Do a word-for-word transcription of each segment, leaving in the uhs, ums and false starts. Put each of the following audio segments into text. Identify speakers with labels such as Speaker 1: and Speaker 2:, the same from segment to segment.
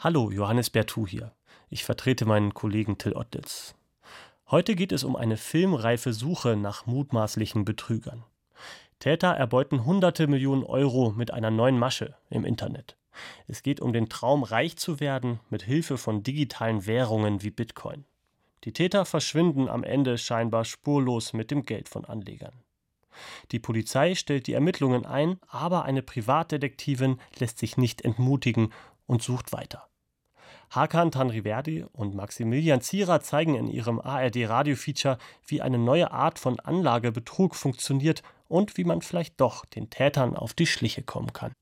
Speaker 1: Hallo, Johannes Bertou hier. Ich vertrete meinen Kollegen Till Ottels. Heute geht es um eine filmreife Suche nach mutmaßlichen Betrügern. Täter erbeuten hunderte Millionen Euro mit einer neuen Masche im Internet. Es geht um den Traum, reich zu werden, mit Hilfe von digitalen Währungen wie Bitcoin. Die Täter verschwinden am Ende scheinbar spurlos mit dem Geld von Anlegern. Die Polizei stellt die Ermittlungen ein, aber eine Privatdetektivin lässt sich nicht entmutigen und sucht weiter. Hakan Tanriverdi und Maximilian Zierer zeigen in ihrem A R D-Radio-Feature, wie eine neue Art von Anlagebetrug funktioniert und wie man vielleicht doch den Tätern auf die Schliche kommen kann.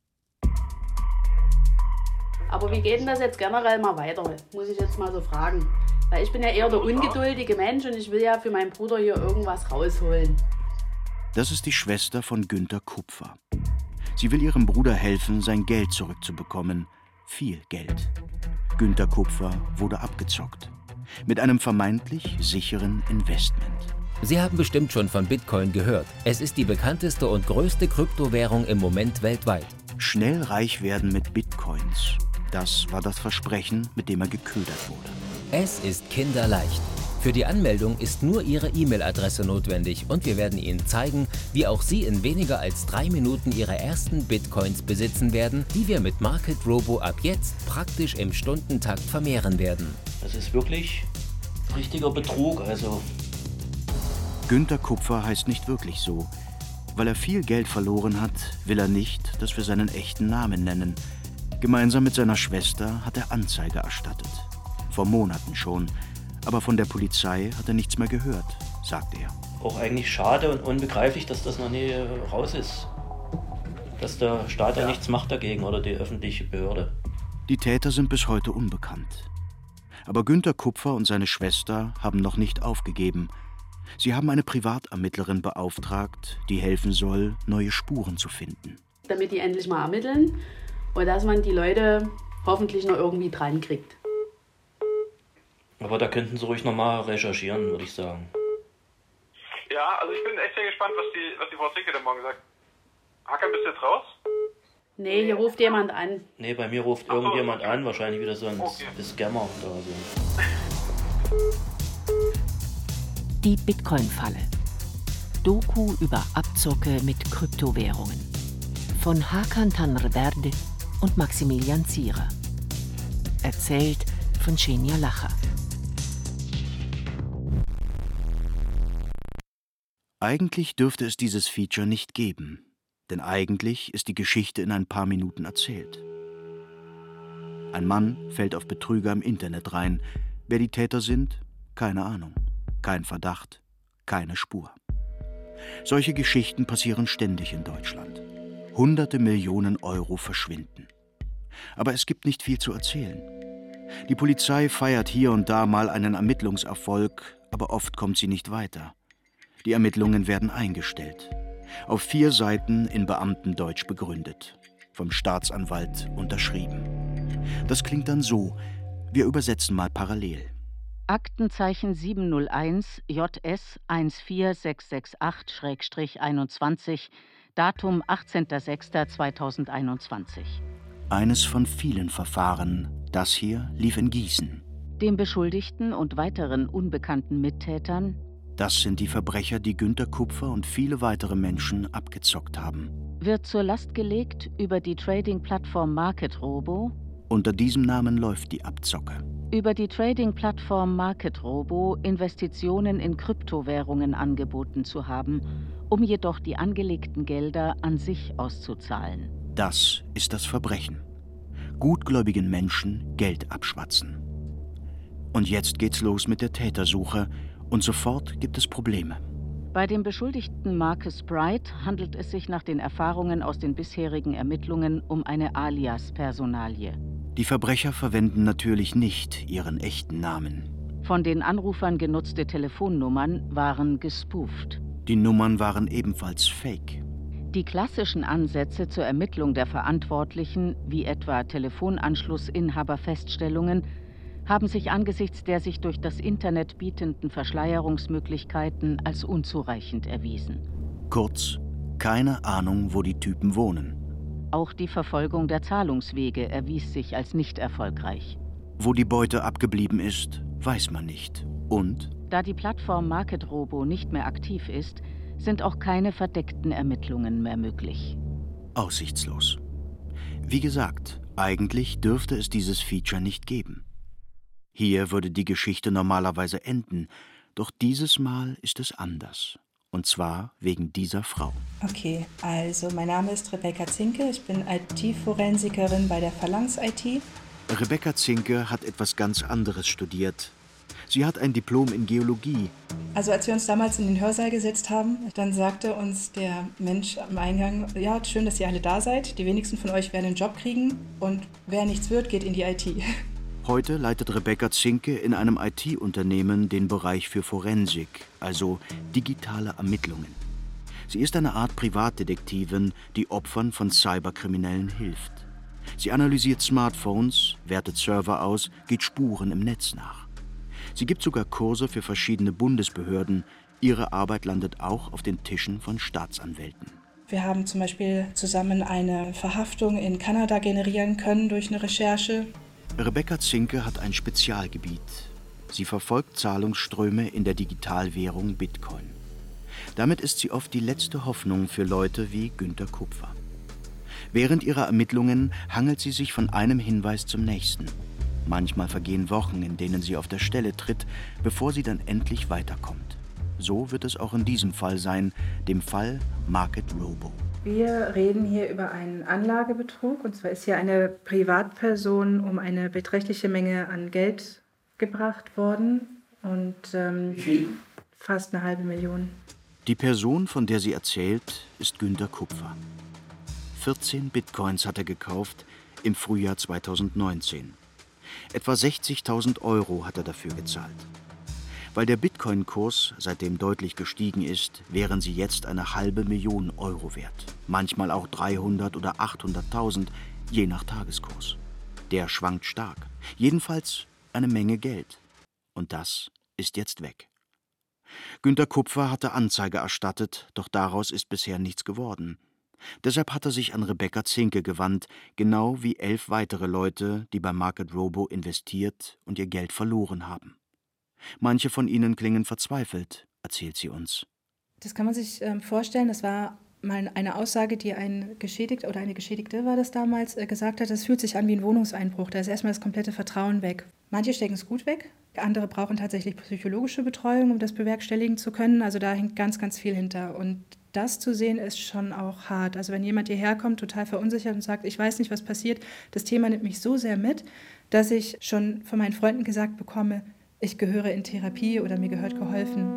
Speaker 2: Aber wie geht denn das jetzt generell mal weiter? Muss ich jetzt mal so fragen. Weil ich bin ja eher der ungeduldige Mensch und ich will ja für meinen Bruder hier irgendwas rausholen.
Speaker 3: Das ist die Schwester von Günter Kupfer. Sie will ihrem Bruder helfen, sein Geld zurückzubekommen. Viel Geld. Günter Kupfer wurde abgezockt. Mit einem vermeintlich sicheren Investment.
Speaker 4: Sie haben bestimmt schon von Bitcoin gehört. Es ist die bekannteste und größte Kryptowährung im Moment weltweit.
Speaker 3: Schnell reich werden mit Bitcoins. Das war das Versprechen, mit dem er geködert wurde.
Speaker 4: Es ist kinderleicht. Für die Anmeldung ist nur Ihre E-Mail-Adresse notwendig und wir werden Ihnen zeigen, wie auch Sie in weniger als drei Minuten Ihre ersten Bitcoins besitzen werden, die wir mit Market Robo ab jetzt praktisch im Stundentakt vermehren werden.
Speaker 5: Das ist wirklich richtiger Betrug, also.
Speaker 3: Günter Kupfer heißt nicht wirklich so. Weil er viel Geld verloren hat, will er nicht, dass wir seinen echten Namen nennen. Gemeinsam mit seiner Schwester hat er Anzeige erstattet. Vor Monaten schon. Aber von der Polizei hat er nichts mehr gehört, sagt er.
Speaker 5: Auch eigentlich schade und unbegreiflich, dass das noch nie raus ist. Dass der Staat ja nichts macht dagegen oder die öffentliche Behörde.
Speaker 3: Die Täter sind bis heute unbekannt. Aber Günter Kupfer und seine Schwester haben noch nicht aufgegeben. Sie haben eine Privatermittlerin beauftragt, die helfen soll, neue Spuren zu finden.
Speaker 2: Damit die endlich mal ermitteln und dass man die Leute hoffentlich noch irgendwie dran kriegt.
Speaker 5: Aber da könnten Sie ruhig nochmal recherchieren, würde ich sagen.
Speaker 6: Ja, also ich bin echt sehr gespannt, was die, was die Frau Zinke denn morgen sagt. Hakan, bist du jetzt raus?
Speaker 2: Nee, hier ruft jemand an.
Speaker 5: Nee, bei mir ruft
Speaker 6: Ach so,
Speaker 5: irgendjemand
Speaker 6: okay.
Speaker 5: an, wahrscheinlich wieder so ein
Speaker 6: Okay.
Speaker 5: Scammer oder so.
Speaker 7: Die Bitcoin-Falle. Doku über Abzocke mit Kryptowährungen. Von Hakan Tanriverdi und Maximilian Zierer. Erzählt von Xenia Lacher.
Speaker 3: Eigentlich dürfte es dieses Feature nicht geben. Denn eigentlich ist die Geschichte in ein paar Minuten erzählt. Ein Mann fällt auf Betrüger im Internet rein. Wer die Täter sind? Keine Ahnung. Kein Verdacht. Keine Spur. Solche Geschichten passieren ständig in Deutschland. Hunderte Millionen Euro verschwinden. Aber es gibt nicht viel zu erzählen. Die Polizei feiert hier und da mal einen Ermittlungserfolg, aber oft kommt sie nicht weiter. Die Ermittlungen werden eingestellt. Auf vier Seiten in Beamtendeutsch begründet. Vom Staatsanwalt unterschrieben. Das klingt dann so. Wir übersetzen mal parallel.
Speaker 7: Aktenzeichen sieben null eins J S eins vier sechs sechs acht einundzwanzig, Datum achtzehnter sechster zweitausendeinundzwanzig.
Speaker 3: Eines von vielen Verfahren. Das hier lief in Gießen.
Speaker 7: Dem Beschuldigten und weiteren unbekannten Mittätern
Speaker 3: Das sind die Verbrecher, die Günter Kupfer und viele weitere Menschen abgezockt haben.
Speaker 7: wird zur Last gelegt, über die Trading-Plattform Market Robo
Speaker 3: Unter diesem Namen läuft die Abzocke.
Speaker 7: über die Trading-Plattform Market Robo Investitionen in Kryptowährungen angeboten zu haben, um jedoch die angelegten Gelder an sich auszuzahlen.
Speaker 3: Das ist das Verbrechen. Gutgläubigen Menschen Geld abschwatzen. Und jetzt geht's los mit der Tätersuche und sofort gibt es Probleme.
Speaker 7: Bei dem Beschuldigten Marcus Bright handelt es sich nach den Erfahrungen aus den bisherigen Ermittlungen um eine Alias-Personalie.
Speaker 3: Die Verbrecher verwenden natürlich nicht ihren echten Namen.
Speaker 7: Von den Anrufern genutzte Telefonnummern waren gespooft.
Speaker 3: Die Nummern waren ebenfalls fake.
Speaker 7: Die klassischen Ansätze zur Ermittlung der Verantwortlichen, wie etwa Telefonanschlussinhaberfeststellungen, haben sich angesichts der sich durch das Internet bietenden Verschleierungsmöglichkeiten als unzureichend erwiesen.
Speaker 3: Kurz, keine Ahnung, wo die Typen wohnen.
Speaker 7: Auch die Verfolgung der Zahlungswege erwies sich als nicht erfolgreich.
Speaker 3: Wo die Beute abgeblieben ist, weiß man nicht. Und?
Speaker 7: Da die Plattform MarketRobo nicht mehr aktiv ist, sind auch keine verdeckten Ermittlungen mehr möglich.
Speaker 3: Aussichtslos. Wie gesagt, eigentlich dürfte es dieses Feature nicht geben. Hier würde die Geschichte normalerweise enden, doch dieses Mal ist es anders. Und zwar wegen dieser Frau.
Speaker 8: Okay, also mein Name ist Rebecca Zinke, ich bin I T-Forensikerin bei der Phalanx I T.
Speaker 3: Rebecca Zinke hat etwas ganz anderes studiert. Sie hat ein Diplom in Geologie.
Speaker 8: Also als wir uns damals in den Hörsaal gesetzt haben, dann sagte uns der Mensch am Eingang, ja, schön, dass ihr alle da seid. Die wenigsten von euch werden einen Job kriegen und wer nichts wird, geht in die I T.
Speaker 3: Heute leitet Rebecca Zinke in einem I T-Unternehmen den Bereich für Forensik, also digitale Ermittlungen. Sie ist eine Art Privatdetektivin, die Opfern von Cyberkriminellen hilft. Sie analysiert Smartphones, wertet Server aus, geht Spuren im Netz nach. Sie gibt sogar Kurse für verschiedene Bundesbehörden. Ihre Arbeit landet auch auf den Tischen von Staatsanwälten.
Speaker 8: Wir haben zum Beispiel zusammen eine Verhaftung in Kanada generieren können durch eine Recherche.
Speaker 3: Rebecca Zinke hat ein Spezialgebiet. Sie verfolgt Zahlungsströme in der Digitalwährung Bitcoin. Damit ist sie oft die letzte Hoffnung für Leute wie Günter Kupfer. Während ihrer Ermittlungen hangelt sie sich von einem Hinweis zum nächsten. Manchmal vergehen Wochen, in denen sie auf der Stelle tritt, bevor sie dann endlich weiterkommt. So wird es auch in diesem Fall sein, dem Fall MarketRobo.
Speaker 8: Wir reden hier über einen Anlagebetrug. Und zwar ist hier eine Privatperson um eine beträchtliche Menge an Geld gebracht worden. Und ähm, fast eine halbe Million.
Speaker 3: Die Person, von der sie erzählt, ist Günter Kupfer. vierzehn Bitcoins hat er gekauft im Frühjahr zweitausendneunzehn. Etwa sechzigtausend Euro hat er dafür gezahlt. Weil der Bitcoin-Kurs seitdem deutlich gestiegen ist, wären sie jetzt eine halbe Million Euro wert. Manchmal auch dreihundert oder achthunderttausend, je nach Tageskurs. Der schwankt stark. Jedenfalls eine Menge Geld. Und das ist jetzt weg. Günter Kupfer hatte Anzeige erstattet, doch daraus ist bisher nichts geworden. Deshalb hat er sich an Rebecca Zinke gewandt, genau wie elf weitere Leute, die bei MarketRobo investiert und ihr Geld verloren haben. Manche von ihnen klingen verzweifelt, erzählt sie uns.
Speaker 8: Das kann man sich ähm, vorstellen, das war mal eine Aussage, die ein Geschädigter oder eine Geschädigte war das damals, äh, gesagt hat, das fühlt sich an wie ein Wohnungseinbruch, da ist erstmal das komplette Vertrauen weg. Manche stecken es gut weg, andere brauchen tatsächlich psychologische Betreuung, um das bewerkstelligen zu können, also da hängt ganz, ganz viel hinter. Und das zu sehen ist schon auch hart. Also wenn jemand hierher kommt, total verunsichert und sagt, ich weiß nicht, was passiert, das Thema nimmt mich so sehr mit, dass ich schon von meinen Freunden gesagt bekomme, ich gehöre in Therapie oder mir gehört geholfen.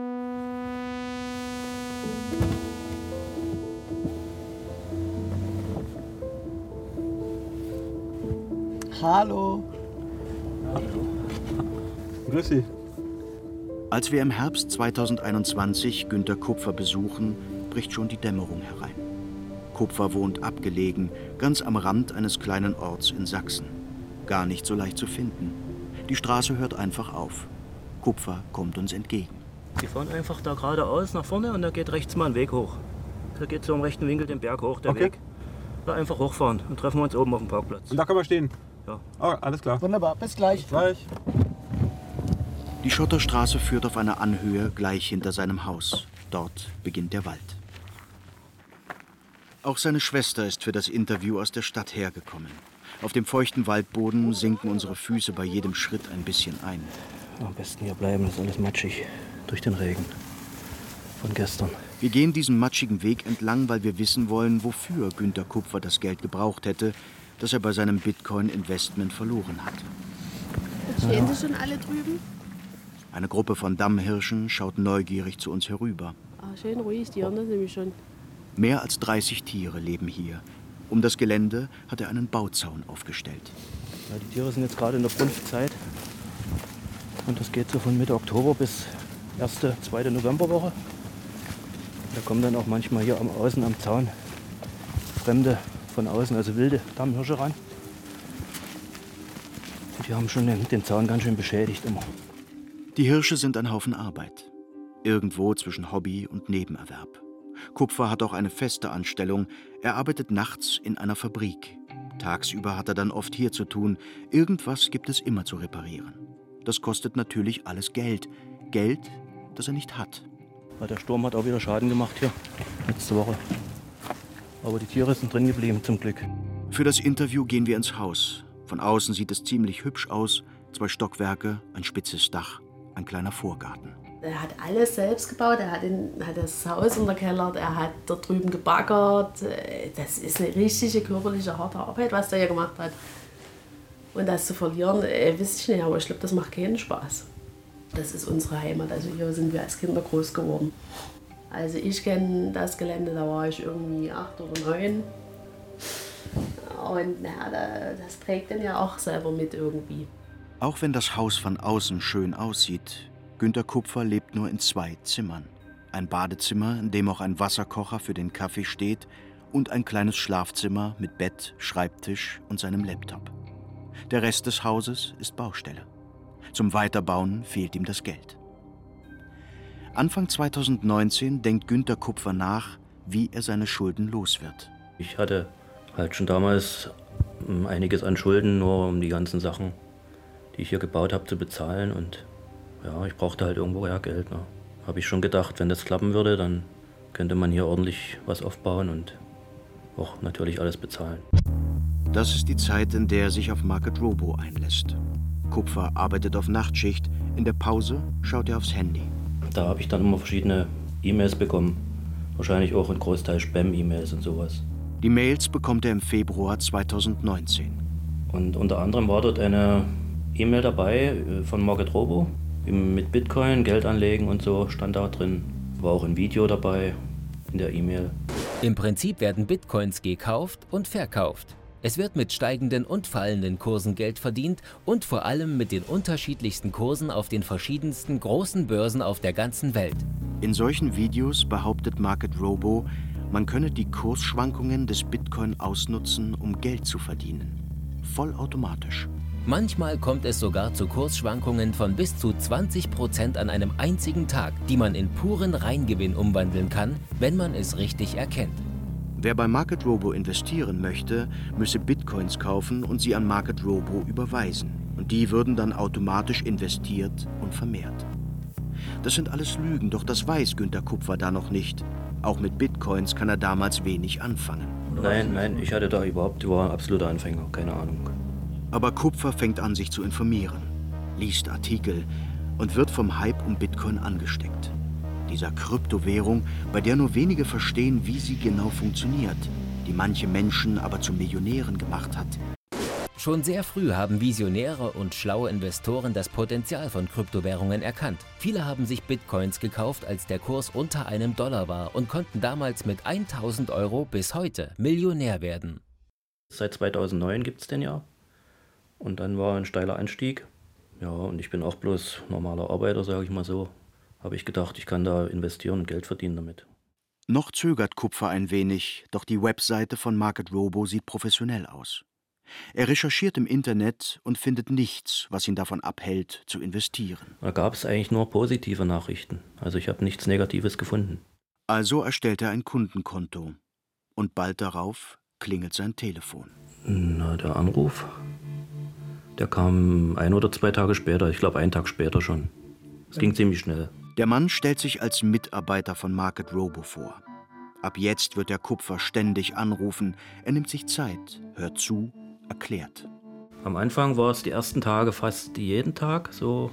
Speaker 9: Hallo.
Speaker 10: Hallo. Grüß Sie.
Speaker 3: Als wir im Herbst zweitausendeinundzwanzig Günter Kupfer besuchen, bricht schon die Dämmerung herein. Kupfer wohnt abgelegen, ganz am Rand eines kleinen Orts in Sachsen. Gar nicht so leicht zu finden. Die Straße hört einfach auf. Kupfer kommt uns entgegen.
Speaker 5: Die fahren einfach da geradeaus nach vorne und da geht rechts mal ein Weg hoch. Da geht so im rechten Winkel den Berg hoch, der
Speaker 10: okay.
Speaker 5: Weg. Da einfach hochfahren und treffen wir uns oben auf dem Parkplatz.
Speaker 10: Und da können wir stehen?
Speaker 5: Ja.
Speaker 10: Oh, alles klar.
Speaker 9: Wunderbar, bis gleich.
Speaker 10: Bis gleich.
Speaker 3: Die Schotterstraße führt auf eine Anhöhe gleich hinter seinem Haus. Dort beginnt der Wald. Auch seine Schwester ist für das Interview aus der Stadt hergekommen. Auf dem feuchten Waldboden sinken unsere Füße bei jedem Schritt ein bisschen ein.
Speaker 5: Am besten hier bleiben, das ist alles matschig. Durch den Regen. Von gestern.
Speaker 3: Wir gehen diesen matschigen Weg entlang, weil wir wissen wollen, wofür Günter Kupfer das Geld gebraucht hätte, das er bei seinem Bitcoin-Investment verloren hat.
Speaker 2: Stehen Sie schon alle drüben?
Speaker 3: Eine Gruppe von Dammhirschen schaut neugierig zu uns herüber.
Speaker 2: Ah, schön ruhig, die hören das nämlich schon.
Speaker 3: Mehr als dreißig Tiere leben hier. Um das Gelände hat er einen Bauzaun aufgestellt.
Speaker 5: Ja, die Tiere sind jetzt gerade in der Brunftzeit. Und das geht so von Mitte Oktober bis erste, zweite Novemberwoche. Da kommen dann auch manchmal hier am Außen am Zaun Fremde von außen, also wilde Dammhirsche ran. Und die haben schon den, den Zaun ganz schön beschädigt immer.
Speaker 3: Die Hirsche sind ein Haufen Arbeit. Irgendwo zwischen Hobby und Nebenerwerb. Kupfer hat auch eine feste Anstellung. Er arbeitet nachts in einer Fabrik. Tagsüber hat er dann oft hier zu tun. Irgendwas gibt es immer zu reparieren. Das kostet natürlich alles Geld. Geld, das er nicht hat.
Speaker 5: Der Sturm hat auch wieder Schaden gemacht hier, letzte Woche. Aber die Tiere sind drin geblieben, zum Glück.
Speaker 3: Für das Interview gehen wir ins Haus. Von außen sieht es ziemlich hübsch aus. Zwei Stockwerke, ein spitzes Dach, ein kleiner Vorgarten.
Speaker 2: Er hat alles selbst gebaut, er hat, in, hat das Haus unterkellert, er hat da drüben gebaggert. Das ist eine richtige körperliche, harte Arbeit, was der hier gemacht hat. Und das zu verlieren, äh, weiß ich nicht, aber ich glaube, das macht keinen Spaß. Das ist unsere Heimat, also hier sind wir als Kinder groß geworden. Also ich kenne das Gelände, da war ich irgendwie acht oder neun. Und na, das prägt den ja auch selber mit irgendwie.
Speaker 3: Auch wenn das Haus von außen schön aussieht, Günter Kupfer lebt nur in zwei Zimmern. Ein Badezimmer, in dem auch ein Wasserkocher für den Kaffee steht, und ein kleines Schlafzimmer mit Bett, Schreibtisch und seinem Laptop. Der Rest des Hauses ist Baustelle. Zum Weiterbauen fehlt ihm das Geld. Anfang zweitausendneunzehn denkt Günter Kupfer nach, wie er seine Schulden los wird.
Speaker 5: Ich hatte halt schon damals einiges an Schulden, nur um die ganzen Sachen, die ich hier gebaut habe, zu bezahlen. Und ja, ich brauchte halt irgendwoher Geld. Ne? Habe ich schon gedacht, wenn das klappen würde, dann könnte man hier ordentlich was aufbauen und auch natürlich alles bezahlen.
Speaker 3: Das ist die Zeit, in der er sich auf Market Robo einlässt. Kupfer arbeitet auf Nachtschicht, in der Pause schaut er aufs Handy.
Speaker 5: Da habe ich dann immer verschiedene E-Mails bekommen. Wahrscheinlich auch ein Großteil Spam-E-Mails und sowas.
Speaker 3: Die Mails bekommt er im Februar zweitausendneunzehn.
Speaker 5: Und unter anderem war dort eine E-Mail dabei von Market Robo. Mit Bitcoin, Geld anlegen und so stand da drin. War auch ein Video dabei in der E-Mail.
Speaker 4: Im Prinzip werden Bitcoins gekauft und verkauft. Es wird mit steigenden und fallenden Kursen Geld verdient und vor allem mit den unterschiedlichsten Kursen auf den verschiedensten großen Börsen auf der ganzen Welt.
Speaker 3: In solchen Videos behauptet Market Robo, man könne die Kursschwankungen des Bitcoin ausnutzen, um Geld zu verdienen. Vollautomatisch.
Speaker 4: Manchmal kommt es sogar zu Kursschwankungen von bis zu zwanzig Prozent an einem einzigen Tag, die man in puren Reingewinn umwandeln kann, wenn man es richtig erkennt.
Speaker 3: Wer bei Market Robo investieren möchte, müsse Bitcoins kaufen und sie an Market Robo überweisen. Und die würden dann automatisch investiert und vermehrt. Das sind alles Lügen, doch das weiß Günter Kupfer da noch nicht. Auch mit Bitcoins kann er damals wenig anfangen.
Speaker 5: Nein, nein, ich hatte da überhaupt, ich war ein absoluter Anfänger, keine Ahnung.
Speaker 3: Aber Kupfer fängt an, sich zu informieren, liest Artikel und wird vom Hype um Bitcoin angesteckt. Dieser Kryptowährung, bei der nur wenige verstehen, wie sie genau funktioniert, die manche Menschen aber zu Millionären gemacht hat.
Speaker 4: Schon sehr früh haben Visionäre und schlaue Investoren das Potenzial von Kryptowährungen erkannt. Viele haben sich Bitcoins gekauft, als der Kurs unter einem Dollar war und konnten damals mit tausend Euro bis heute Millionär werden.
Speaker 5: Seit zweitausendneun gibt es den ja. Und dann war ein steiler Anstieg. Ja, und ich bin auch bloß normaler Arbeiter, sage ich mal so. Habe ich gedacht, ich kann da investieren und Geld verdienen damit.
Speaker 3: Noch zögert Kupfer ein wenig, doch die Webseite von Market Robo sieht professionell aus. Er recherchiert im Internet und findet nichts, was ihn davon abhält, zu investieren.
Speaker 5: Da gab es eigentlich nur positive Nachrichten. Also ich habe nichts Negatives gefunden.
Speaker 3: Also erstellt er ein Kundenkonto. Und bald darauf klingelt sein Telefon.
Speaker 5: Na, der Anruf, der kam ein oder zwei Tage später. Ich glaube, einen Tag später schon. Es ging ziemlich schnell.
Speaker 3: Der Mann stellt sich als Mitarbeiter von Market Robo vor. Ab jetzt wird der Kupfer ständig anrufen. Er nimmt sich Zeit, hört zu, erklärt.
Speaker 5: Am Anfang war es die ersten Tage fast jeden Tag, so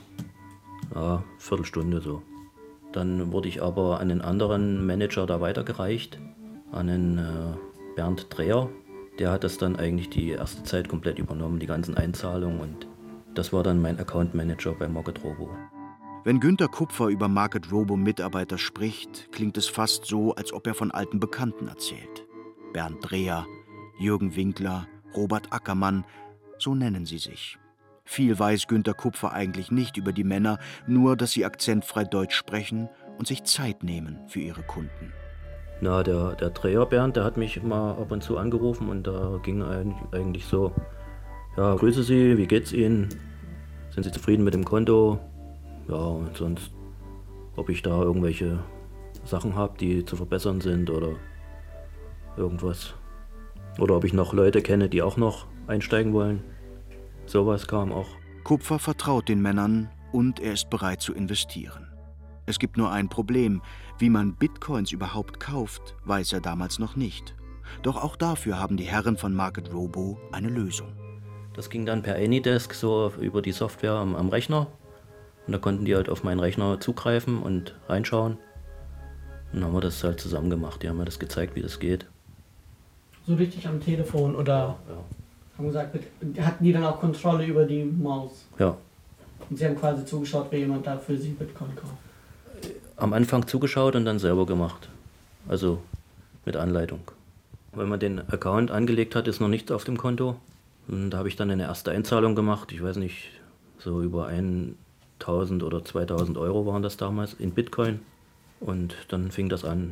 Speaker 5: ja, Viertelstunde so. Dann wurde ich aber an einen anderen Manager da weitergereicht, an einen äh, Bernd Dreher. Der hat das dann eigentlich die erste Zeit komplett übernommen, die ganzen Einzahlungen. Und das war dann mein Account Manager bei Market Robo.
Speaker 3: Wenn Günter Kupfer über Market Robo Mitarbeiter spricht, klingt es fast so, als ob er von alten Bekannten erzählt. Bernd Dreher, Jürgen Winkler, Robert Ackermann, so nennen sie sich. Viel weiß Günter Kupfer eigentlich nicht über die Männer, nur dass sie akzentfrei Deutsch sprechen und sich Zeit nehmen für ihre Kunden.
Speaker 5: Na, der, der Dreher Bernd, der hat mich mal ab und zu angerufen und da ging eigentlich so, ja, grüße Sie, wie geht's Ihnen? Sind Sie zufrieden mit dem Konto? Ja, und sonst, ob ich da irgendwelche Sachen habe, die zu verbessern sind oder irgendwas. Oder ob ich noch Leute kenne, die auch noch einsteigen wollen. Sowas kam auch.
Speaker 3: Kupfer vertraut den Männern und er ist bereit zu investieren. Es gibt nur ein Problem. Wie man Bitcoins überhaupt kauft, weiß er damals noch nicht. Doch auch dafür haben die Herren von Market Robo eine Lösung.
Speaker 5: Das ging dann per Anydesk, so über die Software am, am Rechner. Und da konnten die halt auf meinen Rechner zugreifen und reinschauen. Und dann haben wir das halt zusammen gemacht. Die haben mir das gezeigt, wie das geht.
Speaker 9: So richtig am Telefon oder
Speaker 5: ja.
Speaker 9: haben gesagt, hatten die dann auch Kontrolle über die Maus?
Speaker 5: Ja.
Speaker 9: Und sie haben quasi zugeschaut, wie jemand da für sie Bitcoin kauft?
Speaker 5: Am Anfang zugeschaut und dann selber gemacht. Also mit Anleitung. Wenn man den Account angelegt hat, ist noch nichts auf dem Konto. Und da habe ich dann eine erste Einzahlung gemacht. Ich weiß nicht, so über tausend oder zweitausend Euro waren das damals in Bitcoin. Und dann fing das an.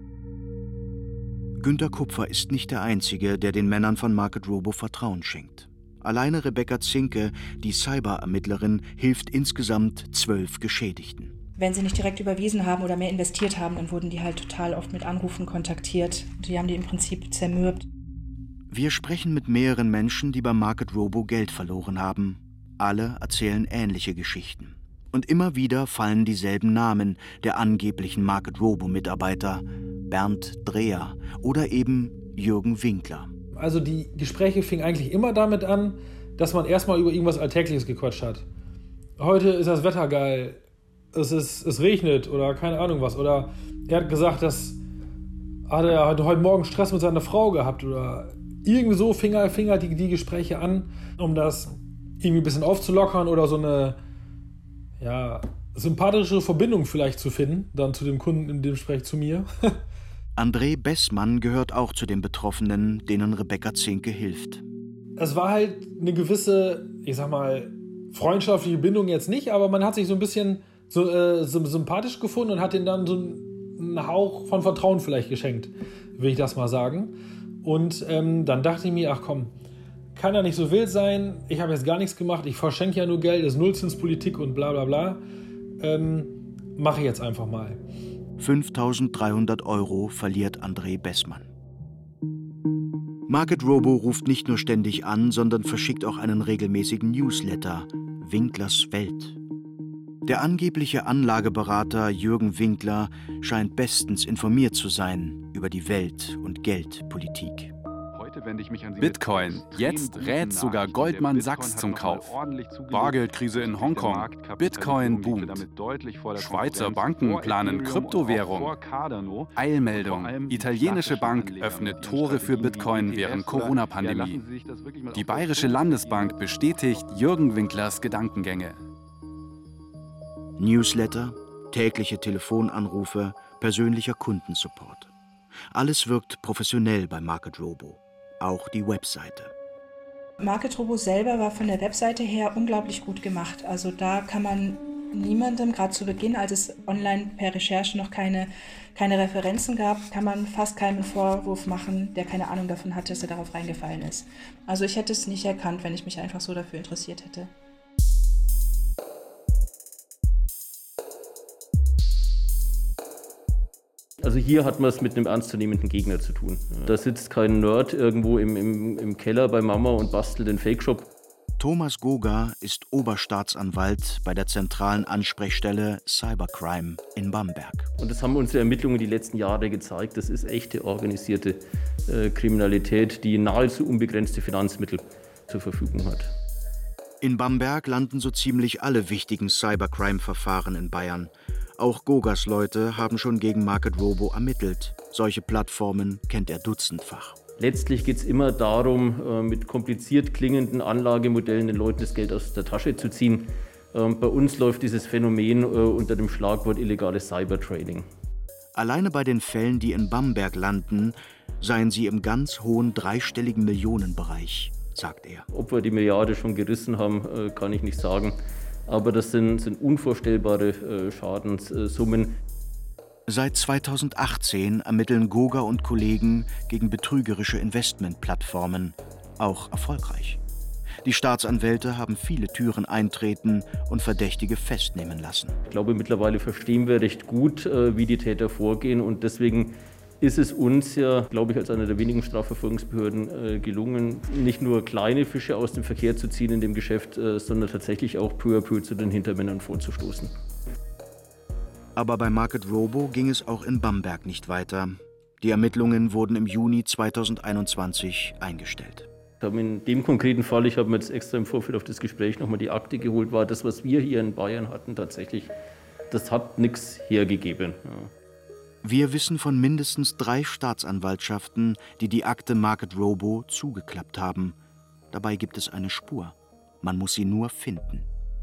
Speaker 3: Günter Kupfer ist nicht der Einzige, der den Männern von Market Robo Vertrauen schenkt. Alleine Rebecca Zinke, die Cyberermittlerin, hilft insgesamt zwölf Geschädigten.
Speaker 8: Wenn sie nicht direkt überwiesen haben oder mehr investiert haben, dann wurden die halt total oft mit Anrufen kontaktiert. Die haben die im Prinzip zermürbt.
Speaker 3: Wir sprechen mit mehreren Menschen, die bei Market Robo Geld verloren haben. Alle erzählen ähnliche Geschichten. Und immer wieder fallen dieselben Namen der angeblichen Market Robo-Mitarbeiter. Bernd Dreher oder eben Jürgen Winkler.
Speaker 11: Also die Gespräche fingen eigentlich immer damit an, dass man erstmal über irgendwas Alltägliches gequatscht hat. Heute ist das Wetter geil, es, ist, es regnet oder keine Ahnung was. Oder er hat gesagt, dass hat er hat heute Morgen Stress mit seiner Frau gehabt. Oder irgendwie so fing er, fing er die, die Gespräche an, um das irgendwie ein bisschen aufzulockern oder so eine ja, sympathische Verbindung vielleicht zu finden, dann zu dem Kunden, in dem Gespräch zu mir.
Speaker 3: André Bessmann gehört auch zu den Betroffenen, denen Rebecca Zinke hilft.
Speaker 11: Es war halt eine gewisse, ich sag mal, freundschaftliche Bindung jetzt nicht, aber man hat sich so ein bisschen so, äh, so sympathisch gefunden und hat ihnen dann so einen Hauch von Vertrauen vielleicht geschenkt, will ich das mal sagen. Und ähm, dann dachte ich mir, ach komm, kann ja nicht so wild sein, ich habe jetzt gar nichts gemacht, ich verschenke ja nur Geld, das ist Nullzinspolitik und bla bla bla. Ähm, mache ich jetzt einfach mal.
Speaker 3: fünftausenddreihundert Euro verliert André Bessmann. Market Robo ruft nicht nur ständig an, sondern verschickt auch einen regelmäßigen Newsletter, Winklers Welt. Der angebliche Anlageberater Jürgen Winkler scheint bestens informiert zu sein über die Welt- und Geldpolitik.
Speaker 12: Bitcoin. Jetzt rät sogar Goldman Sachs zum Kauf. Bargeldkrise in Hongkong. Bitcoin boomt. Schweizer Banken planen Kryptowährung. Eilmeldung. Italienische Bank öffnet Tore für Bitcoin während Corona-Pandemie. Die Bayerische Landesbank bestätigt Jürgen Winklers Gedankengänge.
Speaker 3: Newsletter, tägliche Telefonanrufe, persönlicher Kundensupport. Alles wirkt professionell bei Market Robo. Auch die Webseite.
Speaker 8: Market Robo selber war von der Webseite her unglaublich gut gemacht. Also da kann man niemandem, gerade zu Beginn, als es online per Recherche noch keine, keine Referenzen gab, kann man fast keinen Vorwurf machen, der keine Ahnung davon hatte, dass er darauf reingefallen ist. Also ich hätte es nicht erkannt, wenn ich mich einfach so dafür interessiert hätte.
Speaker 13: Also hier hat man es mit einem ernstzunehmenden Gegner zu tun. Da sitzt kein Nerd irgendwo im, im, im Keller bei Mama und bastelt den Fake-Shop.
Speaker 3: Thomas Goga ist Oberstaatsanwalt bei der zentralen Ansprechstelle Cybercrime in Bamberg.
Speaker 13: Und das haben unsere Ermittlungen die letzten Jahre gezeigt. Das ist echte organisierte äh, Kriminalität, die nahezu unbegrenzte Finanzmittel zur Verfügung hat.
Speaker 3: In Bamberg landen so ziemlich alle wichtigen Cybercrime-Verfahren in Bayern. Auch Gogas Leute haben schon gegen Market Robo ermittelt. Solche Plattformen kennt er dutzendfach.
Speaker 13: Letztlich geht es immer darum, mit kompliziert klingenden Anlagemodellen den Leuten das Geld aus der Tasche zu ziehen. Bei uns läuft dieses Phänomen unter dem Schlagwort illegales Cybertrading.
Speaker 3: Alleine bei den Fällen, die in Bamberg landen, seien sie im ganz hohen dreistelligen Millionenbereich, sagt er.
Speaker 13: Ob wir die Milliarde schon gerissen haben, kann ich nicht sagen. Aber das sind, sind unvorstellbare äh, Schadenssummen.
Speaker 3: Seit zweitausendachtzehn ermitteln Goga und Kollegen gegen betrügerische Investmentplattformen, auch erfolgreich. Die Staatsanwälte haben viele Türen eintreten und Verdächtige festnehmen lassen.
Speaker 13: Ich glaube, mittlerweile verstehen wir recht gut, wie die Täter vorgehen. Und deswegen ist es uns ja, glaube ich, als einer der wenigen Strafverfolgungsbehörden gelungen, nicht nur kleine Fische aus dem Verkehr zu ziehen in dem Geschäft, sondern tatsächlich auch peu à peu zu den Hintermännern vorzustoßen.
Speaker 3: Aber bei Market Robo ging es auch in Bamberg nicht weiter. Die Ermittlungen wurden im Juni zweitausendeinundzwanzig eingestellt.
Speaker 13: In dem konkreten Fall, ich habe mir jetzt extra im Vorfeld auf das Gespräch nochmal die Akte geholt, war das, was wir hier in Bayern hatten, tatsächlich, das hat nichts hergegeben. Ja.
Speaker 3: Wir wissen von mindestens drei Staatsanwaltschaften, die die Akte Market Robo zugeklappt haben. Dabei gibt es eine Spur. Man muss sie nur finden.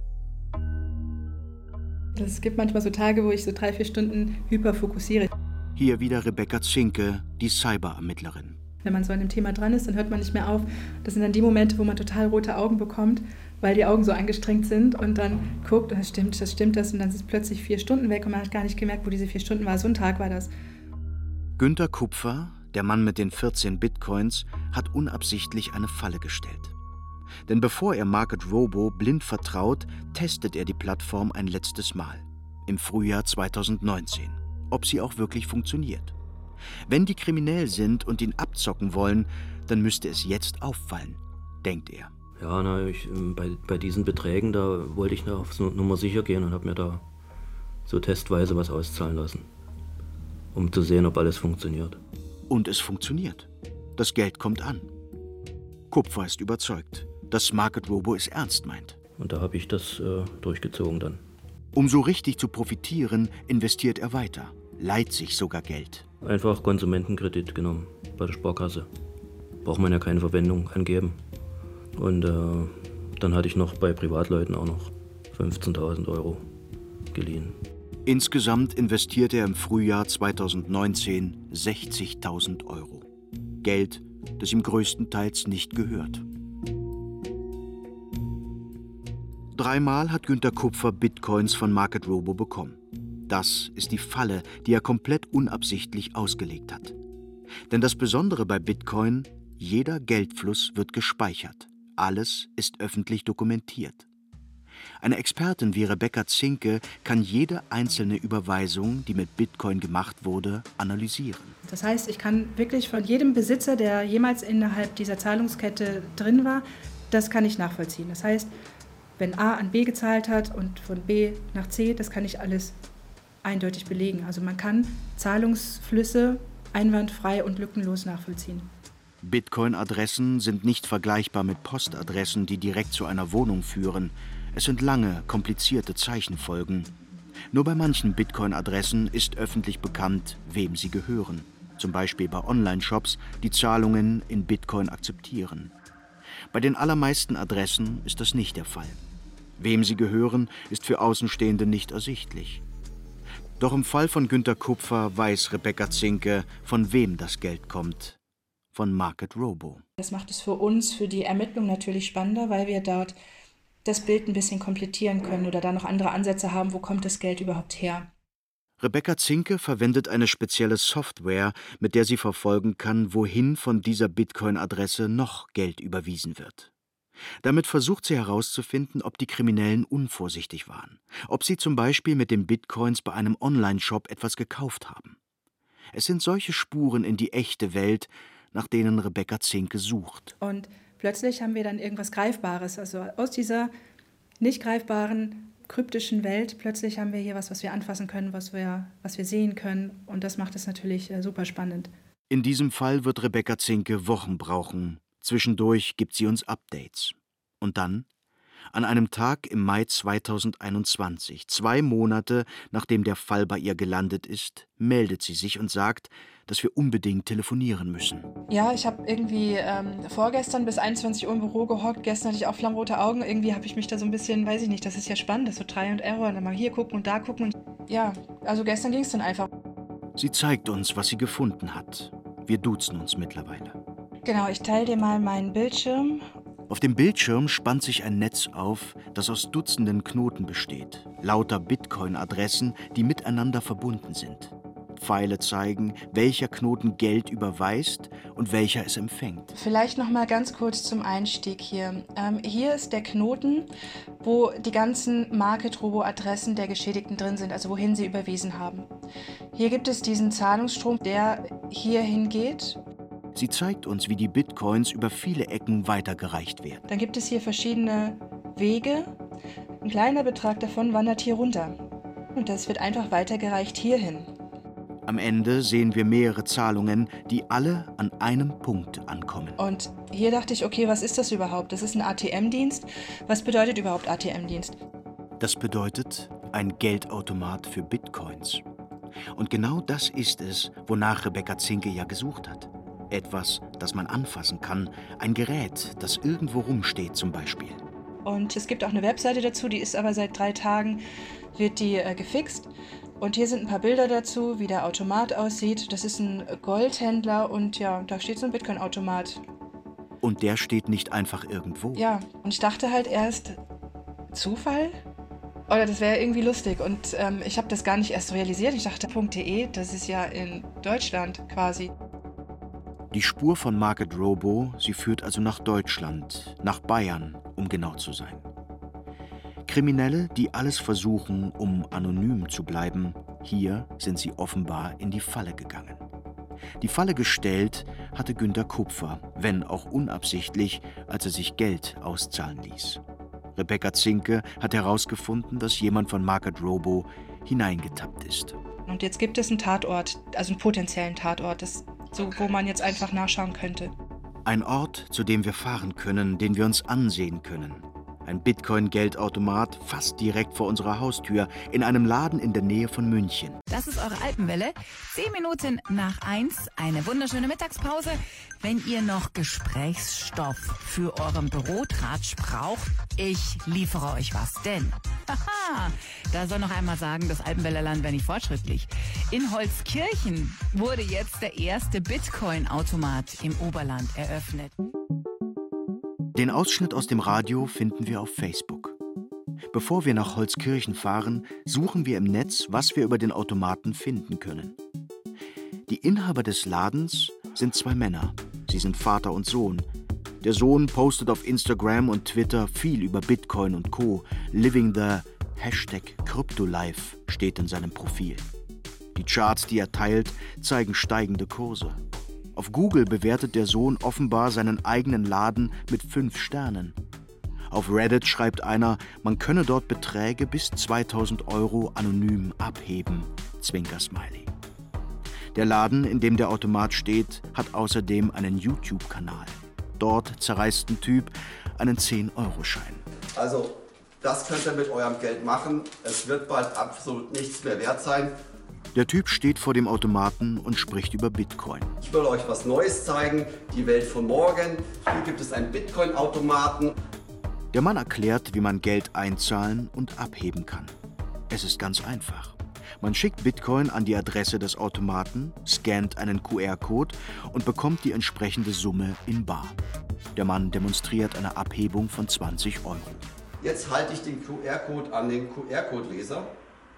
Speaker 8: Es gibt manchmal so Tage, wo ich so drei, vier Stunden hyperfokussiere.
Speaker 3: Hier wieder Rebecca Zinke, die Cyberermittlerin.
Speaker 8: Wenn man so an dem Thema dran ist, dann hört man nicht mehr auf. Das sind dann die Momente, wo man total rote Augen bekommt, weil die Augen so angestrengt sind und dann guckt, das stimmt, das stimmt das und dann sind es plötzlich vier Stunden weg und man hat gar nicht gemerkt, wo diese vier Stunden war. So ein Tag war das.
Speaker 3: Günter Kupfer, der Mann mit den vierzehn Bitcoins, hat unabsichtlich eine Falle gestellt. Denn bevor er Market Robo blind vertraut, testet er die Plattform ein letztes Mal. Im Frühjahr zweitausendneunzehn. Ob sie auch wirklich funktioniert. Wenn die kriminell sind und ihn abzocken wollen, dann müsste es jetzt auffallen, denkt er.
Speaker 5: Ja, na, ich, bei, bei diesen Beträgen, da wollte ich noch auf Nummer sicher gehen und habe mir da so testweise was auszahlen lassen, um zu sehen, ob alles funktioniert.
Speaker 3: Und es funktioniert. Das Geld kommt an. Kupfer ist überzeugt, dass Market Robo es ernst meint.
Speaker 5: Und da habe ich das äh, durchgezogen dann.
Speaker 3: Um so richtig zu profitieren, investiert er weiter, leiht sich sogar Geld.
Speaker 5: Einfach Konsumentenkredit genommen bei der Sparkasse. Braucht man ja keine Verwendung angeben. Und äh, dann hatte ich noch bei Privatleuten auch noch fünfzehntausend Euro geliehen.
Speaker 3: Insgesamt investiert er im Frühjahr zweitausendneunzehn sechzigtausend Euro. Geld, das ihm größtenteils nicht gehört. Dreimal hat Günter Kupfer Bitcoins von Market Robo bekommen. Das ist die Falle, die er komplett unabsichtlich ausgelegt hat. Denn das Besondere bei Bitcoin, jeder Geldfluss wird gespeichert. Alles ist öffentlich dokumentiert. Eine Expertin wie Rebecca Zinke kann jede einzelne Überweisung, die mit Bitcoin gemacht wurde, analysieren.
Speaker 8: Das heißt, ich kann wirklich von jedem Besitzer, der jemals innerhalb dieser Zahlungskette drin war, das kann ich nachvollziehen. Das heißt, wenn A an B gezahlt hat und von B nach C, das kann ich alles eindeutig belegen. Also man kann Zahlungsflüsse einwandfrei und lückenlos nachvollziehen.
Speaker 3: Bitcoin-Adressen sind nicht vergleichbar mit Postadressen, die direkt zu einer Wohnung führen. Es sind lange, komplizierte Zeichenfolgen. Nur bei manchen Bitcoin-Adressen ist öffentlich bekannt, wem sie gehören. Zum Beispiel bei Online-Shops, die Zahlungen in Bitcoin akzeptieren. Bei den allermeisten Adressen ist das nicht der Fall. Wem sie gehören, ist für Außenstehende nicht ersichtlich. Doch im Fall von Günter Kupfer weiß Rebecca Zinke, von wem das Geld kommt. Von Market Robo.
Speaker 8: Das macht es für uns, für die Ermittlung natürlich spannender, weil wir dort das Bild ein bisschen komplettieren können oder da noch andere Ansätze haben, wo kommt das Geld überhaupt her.
Speaker 3: Rebecca Zinke verwendet eine spezielle Software, mit der sie verfolgen kann, wohin von dieser Bitcoin-Adresse noch Geld überwiesen wird. Damit versucht sie herauszufinden, ob die Kriminellen unvorsichtig waren, ob sie zum Beispiel mit den Bitcoins bei einem Online-Shop etwas gekauft haben. Es sind solche Spuren in die echte Welt, nach denen Rebecca Zinke sucht.
Speaker 8: Und plötzlich haben wir dann irgendwas Greifbares, also aus dieser nicht greifbaren, kryptischen Welt, plötzlich haben wir hier was, was wir anfassen können, was wir, was wir sehen können und das macht es natürlich äh, super spannend.
Speaker 3: In diesem Fall wird Rebecca Zinke Wochen brauchen. Zwischendurch gibt sie uns Updates. Und dann, an einem Tag im Mai zweitausendeinundzwanzig, zwei Monate nachdem der Fall bei ihr gelandet ist, meldet sie sich und sagt, dass wir unbedingt telefonieren müssen.
Speaker 8: Ja, ich habe irgendwie ähm, vorgestern bis einundzwanzig Uhr im Büro gehockt, gestern hatte ich auch flammrote Augen, irgendwie habe ich mich da so ein bisschen, weiß ich nicht, das ist ja spannend, das ist so Try and Error, und dann mal hier gucken und da gucken und ja, also gestern ging es dann einfach.
Speaker 3: Sie zeigt uns, was sie gefunden hat. Wir duzen uns mittlerweile.
Speaker 8: Genau, ich teile dir mal meinen Bildschirm.
Speaker 3: Auf dem Bildschirm spannt sich ein Netz auf, das aus Dutzenden Knoten besteht. Lauter Bitcoin-Adressen, die miteinander verbunden sind. Pfeile zeigen, welcher Knoten Geld überweist und welcher es empfängt.
Speaker 8: Vielleicht noch mal ganz kurz zum Einstieg hier. Ähm, hier ist der Knoten, wo die ganzen Market-Robo-Adressen der Geschädigten drin sind, also wohin sie überwiesen haben. Hier gibt es diesen Zahlungsstrom, der hierhin geht.
Speaker 3: Sie zeigt uns, wie die Bitcoins über viele Ecken weitergereicht werden.
Speaker 8: Dann gibt es hier verschiedene Wege. Ein kleiner Betrag davon wandert hier runter. Und das wird einfach weitergereicht hierhin.
Speaker 3: Am Ende sehen wir mehrere Zahlungen, die alle an einem Punkt ankommen.
Speaker 8: Und hier dachte ich, okay, was ist das überhaupt? Das ist ein A T M-Dienst. Was bedeutet überhaupt A T M-Dienst?
Speaker 3: Das bedeutet ein Geldautomat für Bitcoins. Und genau das ist es, wonach Rebecca Zinke ja gesucht hat. Etwas, das man anfassen kann. Ein Gerät, das irgendwo rumsteht zum Beispiel.
Speaker 8: Und es gibt auch eine Webseite dazu, die ist aber seit drei Tagen, wird die äh, gefixt. Und hier sind ein paar Bilder dazu, wie der Automat aussieht. Das ist ein Goldhändler und ja, da steht so ein Bitcoin-Automat.
Speaker 3: Und der steht nicht einfach irgendwo.
Speaker 8: Ja, und ich dachte halt erst, Zufall? Oder das wäre irgendwie lustig. Und ähm, ich habe das gar nicht erst realisiert. Ich dachte, .de, das ist ja in Deutschland quasi.
Speaker 3: Die Spur von Market Robo, sie führt also nach Deutschland, nach Bayern, um genau zu sein. Kriminelle, die alles versuchen, um anonym zu bleiben, hier sind sie offenbar in die Falle gegangen. Die Falle gestellt hatte Günter Kupfer, wenn auch unabsichtlich, als er sich Geld auszahlen ließ. Rebecca Zinke hat herausgefunden, dass jemand von Market Robo hineingetappt ist.
Speaker 8: Und jetzt gibt es einen Tatort, also einen potenziellen Tatort, das, so, wo man jetzt einfach nachschauen könnte.
Speaker 3: Ein Ort, zu dem wir fahren können, den wir uns ansehen können. Ein Bitcoin-Geldautomat fast direkt vor unserer Haustür in einem Laden in der Nähe von München.
Speaker 14: Das ist eure Alpenwelle. Zehn Minuten nach eins, eine wunderschöne Mittagspause. Wenn ihr noch Gesprächsstoff für euren Bürotratsch braucht, ich liefere euch was. Denn, haha, da soll noch einmal sagen, das Alpenwellerland wäre nicht fortschrittlich. In Holzkirchen wurde jetzt der erste Bitcoin-Automat im Oberland eröffnet.
Speaker 3: Den Ausschnitt aus dem Radio finden wir auf Facebook. Bevor wir nach Holzkirchen fahren, suchen wir im Netz, was wir über den Automaten finden können. Die Inhaber des Ladens sind zwei Männer. Sie sind Vater und Sohn. Der Sohn postet auf Instagram und Twitter viel über Bitcoin und Co. Living the Hashtag CryptoLife steht in seinem Profil. Die Charts, die er teilt, zeigen steigende Kurse. Auf Google bewertet der Sohn offenbar seinen eigenen Laden mit fünf Sternen. Auf Reddit schreibt einer, man könne dort Beträge bis zweitausend Euro anonym abheben. Zwinker-Smiley. Der Laden, in dem der Automat steht, hat außerdem einen YouTube-Kanal. Dort zerreißt ein Typ einen zehn-Euro-Schein.
Speaker 15: Also, das könnt ihr mit eurem Geld machen. Es wird bald absolut nichts mehr wert sein.
Speaker 3: Der Typ steht vor dem Automaten und spricht über Bitcoin.
Speaker 15: Ich will euch was Neues zeigen, die Welt von morgen. Hier gibt es einen Bitcoin-Automaten.
Speaker 3: Der Mann erklärt, wie man Geld einzahlen und abheben kann. Es ist ganz einfach. Man schickt Bitcoin an die Adresse des Automaten, scannt einen Q R-Code und bekommt die entsprechende Summe in bar. Der Mann demonstriert eine Abhebung von zwanzig Euro.
Speaker 15: Jetzt halte ich den Q R-Code an den Q R-Code-Leser.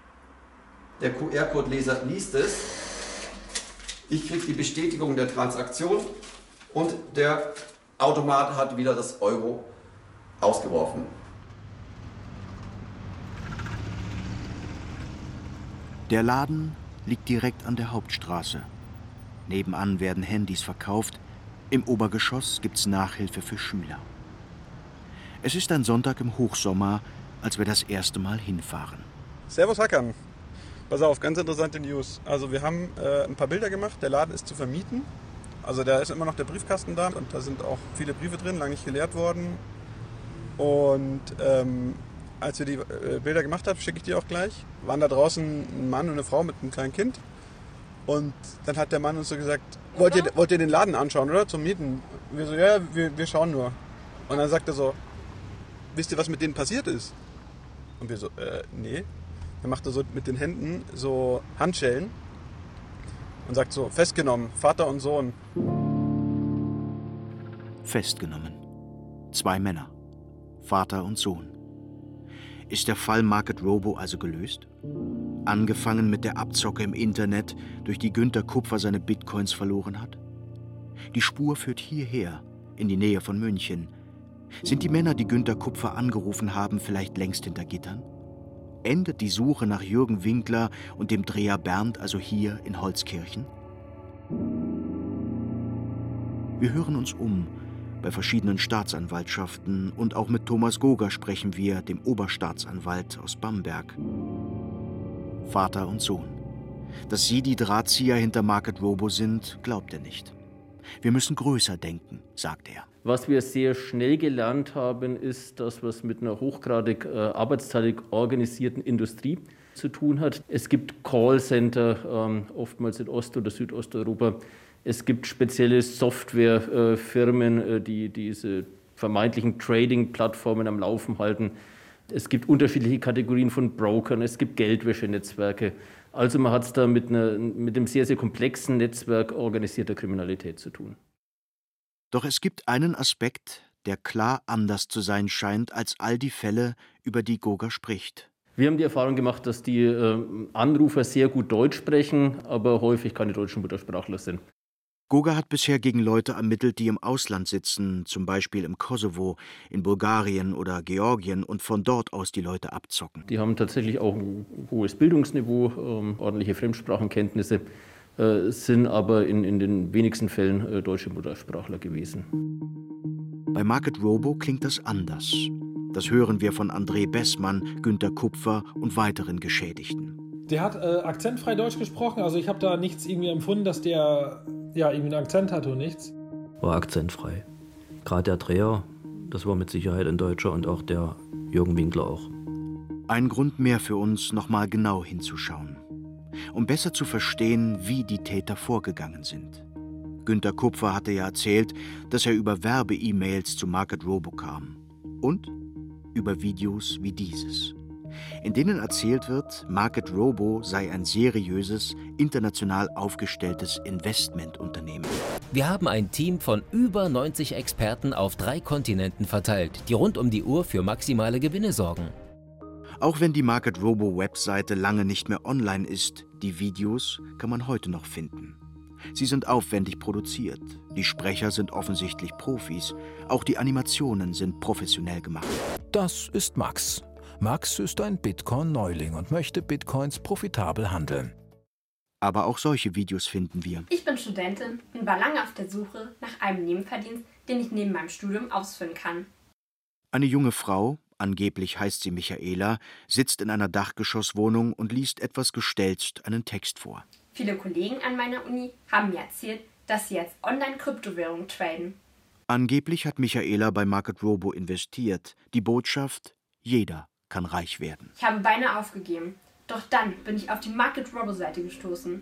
Speaker 15: Der Q R-Code-Leser liest es. Ich kriege die Bestätigung der Transaktion und der Automat hat wieder das Euro ausgeworfen.
Speaker 3: Der Laden liegt direkt an der Hauptstraße. Nebenan werden Handys verkauft. Im Obergeschoss gibt's Nachhilfe für Schüler. Es ist ein Sonntag im Hochsommer, als wir das erste Mal hinfahren.
Speaker 10: Servus Hackern. Pass auf, ganz interessante News. Also wir haben äh, ein paar Bilder gemacht, der Laden ist zu vermieten. Also da ist immer noch der Briefkasten da und da sind auch viele Briefe drin, lange nicht geleert worden. Und ähm, als wir die äh, Bilder gemacht haben, schicke ich die auch gleich, waren da draußen ein Mann und eine Frau mit einem kleinen Kind. Und dann hat der Mann uns so gesagt, wollt ihr, wollt ihr den Laden anschauen, oder? Zum Mieten? Wir so, ja, wir, wir schauen nur. Und dann sagt er so, wisst ihr, was mit denen passiert ist? Und wir so, äh, nee. Dann macht er so mit den Händen so Handschellen und sagt so, festgenommen, Vater und Sohn.
Speaker 3: Festgenommen. Zwei Männer. Vater und Sohn. Ist der Fall Market Robo also gelöst? Angefangen mit der Abzocke im Internet, durch die Günter Kupfer seine Bitcoins verloren hat? Die Spur führt hierher, in die Nähe von München. Sind die Männer, die Günter Kupfer angerufen haben, vielleicht längst hinter Gittern? Endet die Suche nach Jürgen Winkler und dem Dreher Bernd also hier in Holzkirchen? Wir hören uns um. Bei verschiedenen Staatsanwaltschaften und auch mit Thomas Goger sprechen wir, dem Oberstaatsanwalt aus Bamberg. Vater und Sohn. Dass sie die Drahtzieher hinter Market Robo sind, glaubt er nicht. Wir müssen größer denken, sagt er.
Speaker 13: Was wir sehr schnell gelernt haben, ist, dass was mit einer hochgradig äh, arbeitsteilig organisierten Industrie zu tun hat. Es gibt Callcenter, ähm, oftmals in Ost- oder Südosteuropa. Es gibt spezielle Softwarefirmen, äh, die diese vermeintlichen Trading-Plattformen am Laufen halten. Es gibt unterschiedliche Kategorien von Brokern, es gibt Geldwäschenetzwerke. Also man hat es da mit, einer, mit einem sehr, sehr komplexen Netzwerk organisierter Kriminalität zu tun.
Speaker 3: Doch es gibt einen Aspekt, der klar anders zu sein scheint als all die Fälle, über die Goger spricht.
Speaker 13: Wir haben die Erfahrung gemacht, dass die äh, Anrufer sehr gut Deutsch sprechen, aber häufig keine deutschen Muttersprachler sind.
Speaker 3: Goger hat bisher gegen Leute ermittelt, die im Ausland sitzen, zum Beispiel im Kosovo, in Bulgarien oder Georgien und von dort aus die Leute abzocken.
Speaker 13: Die haben tatsächlich auch ein hohes Bildungsniveau, ähm, ordentliche Fremdsprachenkenntnisse, äh, sind aber in, in den wenigsten Fällen äh, deutsche Muttersprachler gewesen.
Speaker 3: Bei Market Robo klingt das anders. Das hören wir von André Bessmann, Günter Kupfer und weiteren Geschädigten.
Speaker 11: Der hat äh, akzentfrei Deutsch gesprochen, also ich habe da nichts irgendwie empfunden, dass der ja irgendwie einen Akzent hatte und nichts.
Speaker 5: War akzentfrei. Gerade der Dreher, das war mit Sicherheit ein Deutscher und auch der Jürgen Winkler auch.
Speaker 3: Ein Grund mehr für uns, noch mal genau hinzuschauen. Um besser zu verstehen, wie die Täter vorgegangen sind. Günter Kupfer hatte ja erzählt, dass er über Werbe-E-Mails zu Market Robo kam. Und über Videos wie dieses, in denen erzählt wird, Market Robo sei ein seriöses, international aufgestelltes Investmentunternehmen.
Speaker 4: Wir haben ein Team von über neunzig Experten auf drei Kontinenten verteilt, die rund um die Uhr für maximale Gewinne sorgen.
Speaker 3: Auch wenn die Market Robo Webseite lange nicht mehr online ist, die Videos kann man heute noch finden. Sie sind aufwendig produziert, die Sprecher sind offensichtlich Profis, auch die Animationen sind professionell gemacht.
Speaker 16: Das ist Max. Max ist ein Bitcoin-Neuling und möchte Bitcoins profitabel handeln.
Speaker 3: Aber auch solche Videos finden wir.
Speaker 17: Ich bin Studentin und war lange auf der Suche nach einem Nebenverdienst, den ich neben meinem Studium ausführen kann.
Speaker 3: Eine junge Frau, angeblich heißt sie Michaela, sitzt in einer Dachgeschosswohnung und liest etwas gestelzt einen Text vor.
Speaker 17: Viele Kollegen an meiner Uni haben mir erzählt, dass sie jetzt Online-Kryptowährungen traden.
Speaker 3: Angeblich hat Michaela bei Market Robo investiert. Die Botschaft: Jeder kann reich werden.
Speaker 17: Ich habe beinahe aufgegeben. Doch dann bin ich auf die Market Robo-Seite gestoßen.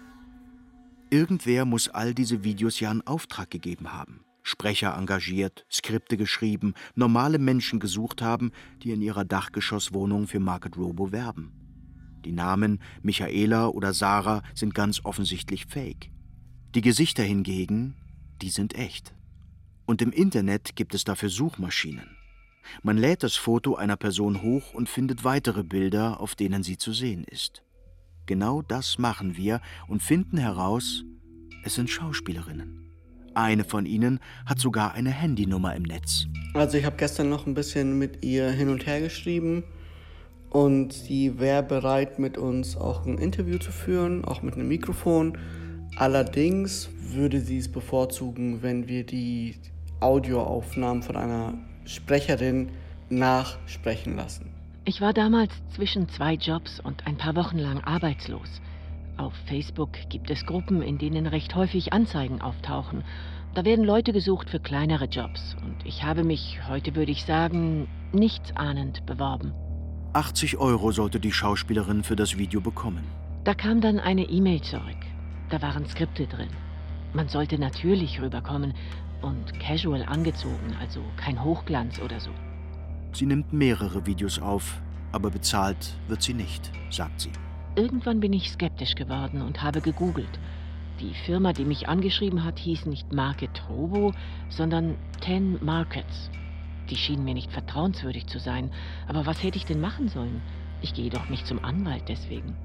Speaker 3: Irgendwer muss all diese Videos ja einen Auftrag gegeben haben. Sprecher engagiert, Skripte geschrieben, normale Menschen gesucht haben, die in ihrer Dachgeschosswohnung für Market Robo werben. Die Namen Michaela oder Sarah sind ganz offensichtlich fake. Die Gesichter hingegen, die sind echt. Und im Internet gibt es dafür Suchmaschinen. Man lädt das Foto einer Person hoch und findet weitere Bilder, auf denen sie zu sehen ist. Genau das machen wir und finden heraus, es sind Schauspielerinnen. Eine von ihnen hat sogar eine Handynummer im Netz.
Speaker 18: Also ich habe gestern noch ein bisschen mit ihr hin und her geschrieben und sie wäre bereit, mit uns auch ein Interview zu führen, auch mit einem Mikrofon. Allerdings würde sie es bevorzugen, wenn wir die Audioaufnahmen von einer Sprecherin nachsprechen lassen.
Speaker 7: Ich war damals zwischen zwei Jobs und ein paar Wochen lang arbeitslos. Auf Facebook gibt es Gruppen, in denen recht häufig Anzeigen auftauchen. Da werden Leute gesucht für kleinere Jobs. Und ich habe mich, heute würde ich sagen, nichtsahnend beworben.
Speaker 3: achtzig Euro sollte die Schauspielerin für das Video bekommen.
Speaker 7: Da kam dann eine E-Mail zurück. Da waren Skripte drin. Man sollte natürlich rüberkommen und casual angezogen, also kein Hochglanz oder so.
Speaker 3: Sie nimmt mehrere Videos auf, aber bezahlt wird sie nicht, sagt sie.
Speaker 7: Irgendwann bin ich skeptisch geworden und habe gegoogelt. Die Firma, die mich angeschrieben hat, hieß nicht Market Robo, sondern Ten Markets. Die schienen mir nicht vertrauenswürdig zu sein. Aber was hätte ich denn machen sollen? Ich gehe doch nicht zum Anwalt deswegen.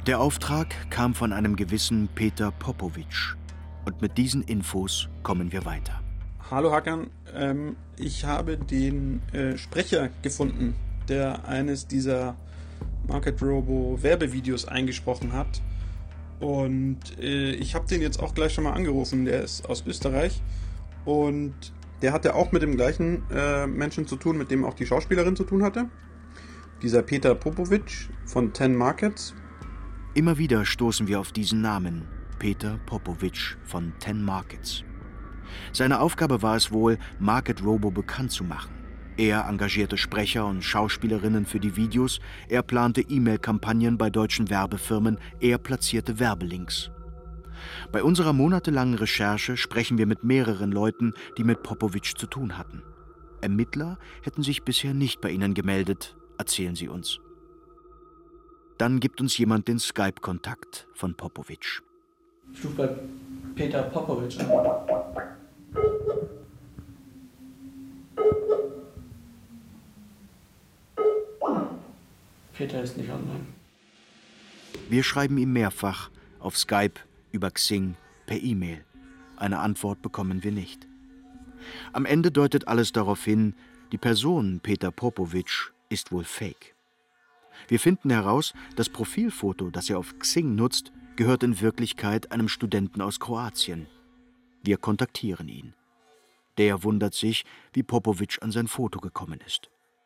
Speaker 3: Der Auftrag kam von einem gewissen Peter Popowitsch. Und mit diesen Infos kommen wir weiter.
Speaker 10: Hallo Hakan, ähm, ich habe den äh, Sprecher gefunden, der eines dieser Market Robo Werbevideos eingesprochen hat. Und äh, ich habe den jetzt auch gleich schon mal angerufen. Der ist aus Österreich und der hatte auch mit dem gleichen äh, Menschen zu tun, mit dem auch die Schauspielerin zu tun hatte. Dieser Peter Popowitsch von Ten Markets.
Speaker 3: Immer wieder stoßen wir auf diesen Namen, Peter Popowitsch von Ten Markets. Seine Aufgabe war es wohl, Market Robo bekannt zu machen. Er engagierte Sprecher und Schauspielerinnen für die Videos, er plante E-Mail-Kampagnen bei deutschen Werbefirmen, er platzierte Werbelinks. Bei unserer monatelangen Recherche sprechen wir mit mehreren Leuten, die mit Popowitsch zu tun hatten. Ermittler hätten sich bisher nicht bei ihnen gemeldet, erzählen sie uns. Dann gibt uns jemand den Skype-Kontakt von Popowitsch.
Speaker 18: Ich rufe bei Peter Popowitsch an. Peter ist nicht online.
Speaker 3: Wir schreiben ihm mehrfach, auf Skype, über Xing, per E-Mail. Eine Antwort bekommen wir nicht. Am Ende deutet alles darauf hin, die Person Peter Popowitsch ist wohl fake. Wir finden heraus, das Profilfoto, das er auf Xing nutzt, gehört in Wirklichkeit einem Studenten aus Kroatien. Wir kontaktieren ihn. Der wundert sich, wie Popowitsch an sein Foto gekommen ist.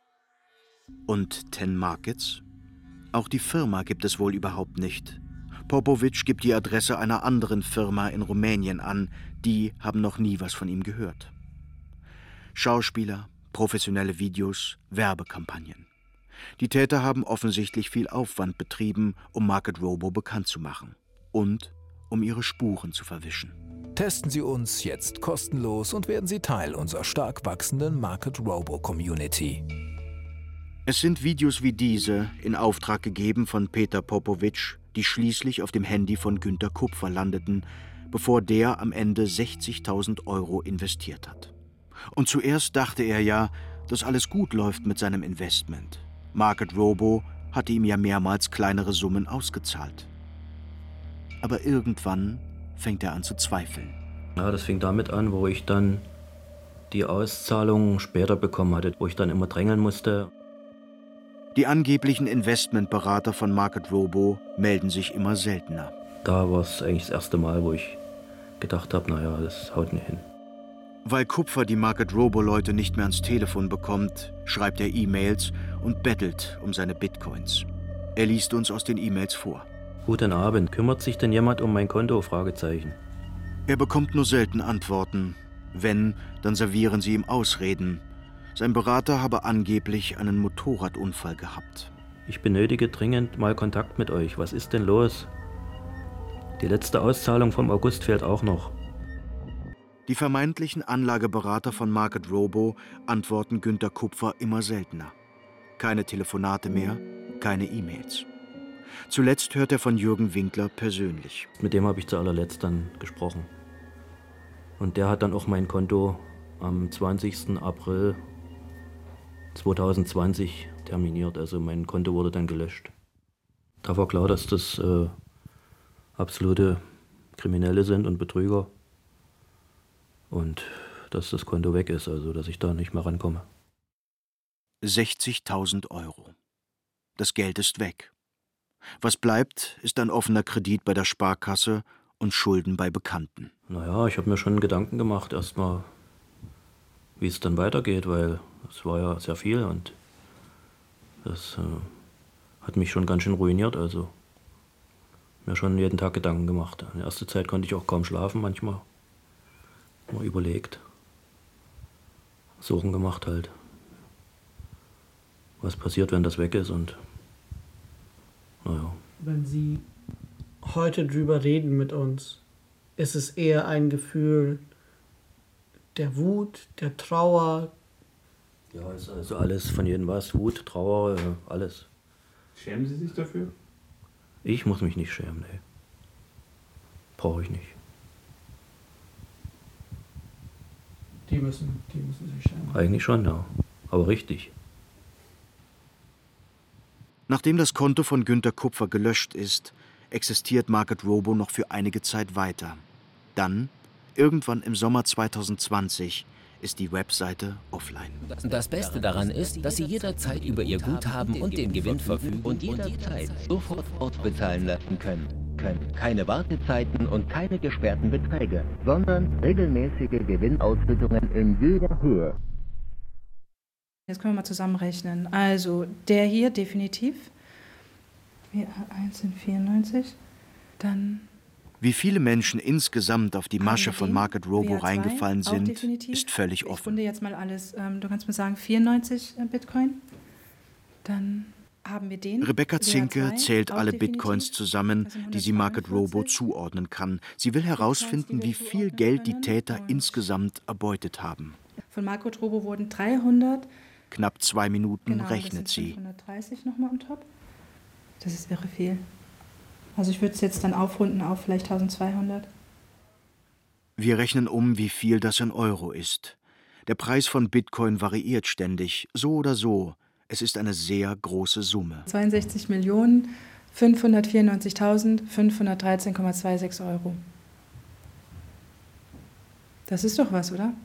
Speaker 3: Und Ten Markets? Auch die Firma gibt es wohl überhaupt nicht. Popowitsch gibt die Adresse einer anderen Firma in Rumänien an, die haben noch nie was von ihm gehört. Schauspieler, professionelle Videos, Werbekampagnen. Die Täter haben offensichtlich viel Aufwand betrieben, um Market Robo bekannt zu machen und um ihre Spuren zu verwischen.
Speaker 16: Testen Sie uns jetzt kostenlos und werden Sie Teil unserer stark wachsenden Market Robo Community.
Speaker 3: Es sind Videos wie diese, in Auftrag gegeben von Peter Popowitsch, die schließlich auf dem Handy von Günter Kupfer landeten, bevor der am Ende sechzigtausend Euro investiert hat. Und zuerst dachte er ja, dass alles gut läuft mit seinem Investment. Market Robo hatte ihm ja mehrmals kleinere Summen ausgezahlt. Aber irgendwann fängt er an zu zweifeln.
Speaker 13: Ja, das fing damit an, wo ich dann die Auszahlung später bekommen hatte, wo ich dann immer drängeln musste.
Speaker 3: Die angeblichen Investmentberater von Market Robo melden sich immer seltener.
Speaker 13: Da war es eigentlich das erste Mal, wo ich gedacht habe, naja, das haut nicht hin.
Speaker 3: Weil Kupfer die Market Robo-Leute nicht mehr ans Telefon bekommt, schreibt er E-Mails und bettelt um seine Bitcoins. Er liest uns aus den E-Mails vor.
Speaker 13: Guten Abend, kümmert sich denn jemand um mein Konto? Fragezeichen.
Speaker 3: Er bekommt nur selten Antworten. Wenn, dann servieren sie ihm Ausreden. Sein Berater habe angeblich einen Motorradunfall gehabt.
Speaker 13: Ich benötige dringend mal Kontakt mit euch. Was ist denn los? Die letzte Auszahlung vom August fehlt auch noch.
Speaker 3: Die vermeintlichen Anlageberater von Market Robo antworten Günter Kupfer immer seltener. Keine Telefonate mehr, keine E-Mails. Zuletzt hört er von Jürgen Winkler persönlich.
Speaker 13: Mit dem habe ich zu allerletzt dann gesprochen. Und der hat dann auch mein Konto am zwanzigsten April zweitausendzwanzig terminiert. Also mein Konto wurde dann gelöscht. Da war klar, dass das äh, absolute Kriminelle sind und Betrüger. Und dass das Konto weg ist, also dass ich da nicht mehr rankomme.
Speaker 3: sechzigtausend Euro. Das Geld ist weg. Was bleibt, ist ein offener Kredit bei der Sparkasse und Schulden bei Bekannten.
Speaker 13: Naja, ich habe mir schon Gedanken gemacht, erstmal, wie es dann weitergeht, weil es war ja sehr viel und das äh, hat mich schon ganz schön ruiniert. Also mir schon jeden Tag Gedanken gemacht. In der ersten Zeit konnte ich auch kaum schlafen manchmal. Mal überlegt, Suchen gemacht halt, was passiert, wenn das weg ist und naja.
Speaker 18: Wenn Sie heute drüber reden mit uns, ist es eher ein Gefühl der Wut, der Trauer?
Speaker 13: Ja, ist also alles von jedem was, Wut, Trauer, alles.
Speaker 10: Schämen Sie sich dafür?
Speaker 13: Ich muss mich nicht schämen, nee. Brauche ich nicht.
Speaker 18: Die müssen, die müssen sich schämen.
Speaker 13: Eigentlich schon, ja. Aber richtig.
Speaker 3: Nachdem das Konto von Günter Kupfer gelöscht ist, existiert Market Robo noch für einige Zeit weiter. Dann, irgendwann im Sommer zweitausendzwanzig, ist die Webseite offline.
Speaker 4: Das Beste daran ist, dass Sie jederzeit über Ihr Guthaben und den Gewinn verfügen und jederzeit sofort ausbezahlen lassen können. können. Keine Wartezeiten und keine gesperrten Beträge, sondern regelmäßige Gewinnausschüttungen in jeder Höhe.
Speaker 8: Jetzt können wir mal zusammenrechnen. Also der hier definitiv. eins sind vierundneunzig. Dann.
Speaker 3: Wie viele Menschen insgesamt auf die Masche von Market Robo reingefallen sind, ist völlig offen.
Speaker 8: Ich runde jetzt mal alles. Du kannst mir sagen vierundneunzig Bitcoin. Dann haben wir den.
Speaker 3: Rebecca Zinke zählt alle Bitcoins zusammen, die sie Market Robo zuordnen kann. Sie will herausfinden, wie viel Geld die Täter insgesamt erbeutet haben.
Speaker 8: Von Market Robo wurden dreihundert.
Speaker 3: Knapp zwei Minuten
Speaker 8: genau,
Speaker 3: rechnet
Speaker 8: das sind
Speaker 3: sie.
Speaker 8: fünfhundertdreißig nochmal on top. Das ist irre viel. Also ich würde es jetzt dann aufrunden auf vielleicht eintausendzweihundert.
Speaker 3: Wir rechnen um, wie viel das in Euro ist. Der Preis von Bitcoin variiert ständig, so oder so. Es ist eine sehr große Summe.
Speaker 8: zweiundsechzig Millionen fünfhundertvierundneunzigtausendfünfhundertdreizehn Komma sechsundzwanzig Euro. Das ist doch was, oder?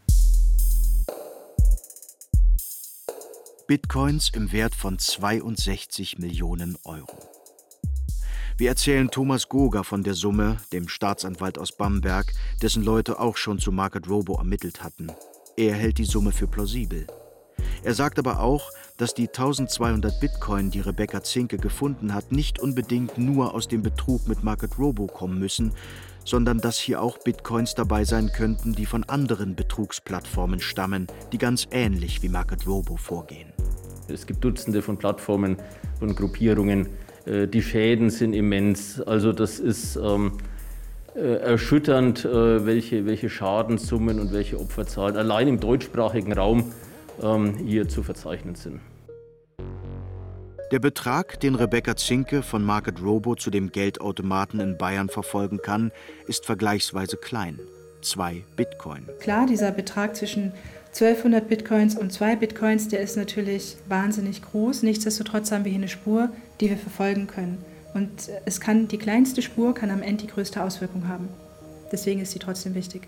Speaker 3: Bitcoins im Wert von zweiundsechzig Millionen Euro. Wir erzählen Thomas Goger von der Summe, dem Staatsanwalt aus Bamberg, dessen Leute auch schon zu Market Robo ermittelt hatten. Er hält die Summe für plausibel. Er sagt aber auch, dass die eintausendzweihundert Bitcoin, die Rebecca Zinke gefunden hat, nicht unbedingt nur aus dem Betrug mit Market Robo kommen müssen, sondern dass hier auch Bitcoins dabei sein könnten, die von anderen Betrugsplattformen stammen, die ganz ähnlich wie Market Robo vorgehen.
Speaker 13: Es gibt Dutzende von Plattformen und Gruppierungen. Die Schäden sind immens. Also das ist ähm, erschütternd, äh, welche, welche Schadenssummen und welche Opferzahlen allein im deutschsprachigen Raum ähm, hier zu verzeichnen sind.
Speaker 3: Der Betrag, den Rebecca Zinke von Market Robo zu dem Geldautomaten in Bayern verfolgen kann, ist vergleichsweise klein. Zwei Bitcoin.
Speaker 8: Klar, dieser Betrag zwischen zwölfhundert Bitcoins und zwei Bitcoins, der ist natürlich wahnsinnig groß. Nichtsdestotrotz haben wir hier eine Spur, die wir verfolgen können. Und es kann, die kleinste Spur kann am Ende die größte Auswirkung haben. Deswegen ist sie trotzdem wichtig.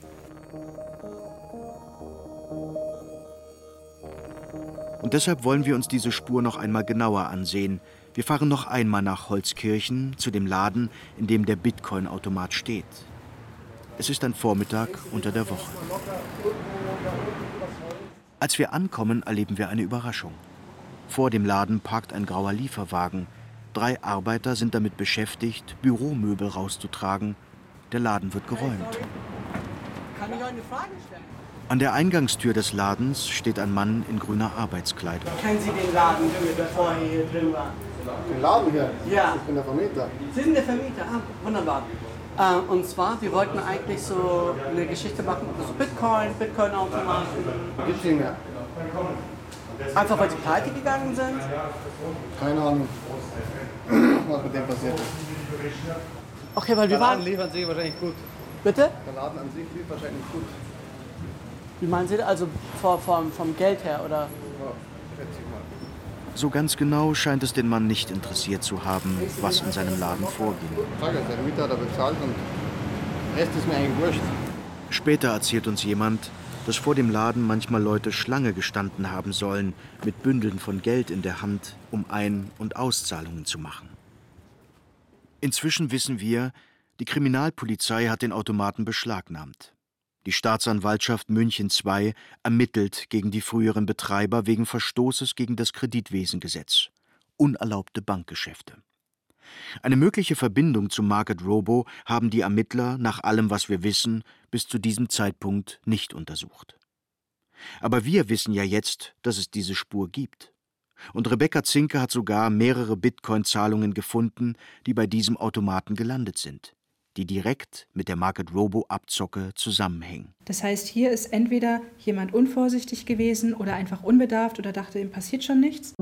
Speaker 3: Und deshalb wollen wir uns diese Spur noch einmal genauer ansehen. Wir fahren noch einmal nach Holzkirchen, zu dem Laden, in dem der Bitcoin-Automat steht. Es ist ein Vormittag unter der Woche. Als wir ankommen, erleben wir eine Überraschung. Vor dem Laden parkt ein grauer Lieferwagen. Drei Arbeiter sind damit beschäftigt, Büromöbel rauszutragen. Der Laden wird geräumt.
Speaker 9: Kann ich euch eine Frage stellen?
Speaker 3: An der Eingangstür des Ladens steht ein Mann in grüner Arbeitskleidung.
Speaker 9: Kennen Sie den Laden, bevor ihr hier drin war?
Speaker 19: Den Laden hier?
Speaker 9: Ja.
Speaker 19: Ich bin der Vermieter.
Speaker 9: Sie sind der Vermieter? Ah, wunderbar. Äh, und zwar, wir wollten eigentlich so eine Geschichte machen über so Bitcoin, Bitcoin-Automaten.
Speaker 19: Gibt's nicht mehr.
Speaker 9: Einfach weil sie pleite gegangen sind?
Speaker 19: Keine Ahnung, was mit dem passiert ist.
Speaker 9: Okay, weil wir
Speaker 19: Der Laden
Speaker 9: waren...
Speaker 19: lief an sich wahrscheinlich gut.
Speaker 9: Bitte?
Speaker 19: Der Laden an sich lief wahrscheinlich gut.
Speaker 9: Wie meinen Sie das? Also vom, vom, vom Geld her, oder?
Speaker 19: Ja, schätze ich mal.
Speaker 3: So ganz genau scheint es den Mann nicht interessiert zu haben, was in seinem Laden vorging.
Speaker 19: Seine Mieter hat er bezahlt und der Rest ist mir eigentlich wurscht.
Speaker 3: Später erzählt uns jemand, dass vor dem Laden manchmal Leute Schlange gestanden haben sollen, mit Bündeln von Geld in der Hand, um Ein- und Auszahlungen zu machen. Inzwischen wissen wir, die Kriminalpolizei hat den Automaten beschlagnahmt. Die Staatsanwaltschaft München zwei ermittelt gegen die früheren Betreiber wegen Verstoßes gegen das Kreditwesengesetz. Unerlaubte Bankgeschäfte. Eine mögliche Verbindung zu Market Robo haben die Ermittler, nach allem, was wir wissen, bis zu diesem Zeitpunkt nicht untersucht. Aber wir wissen ja jetzt, dass es diese Spur gibt. Und Rebecca Zinke hat sogar mehrere Bitcoin-Zahlungen gefunden, die bei diesem Automaten gelandet sind, die direkt mit der Market Robo-Abzocke zusammenhängen.
Speaker 8: Das heißt, hier ist entweder jemand unvorsichtig gewesen oder einfach unbedarft oder dachte, ihm passiert schon nichts.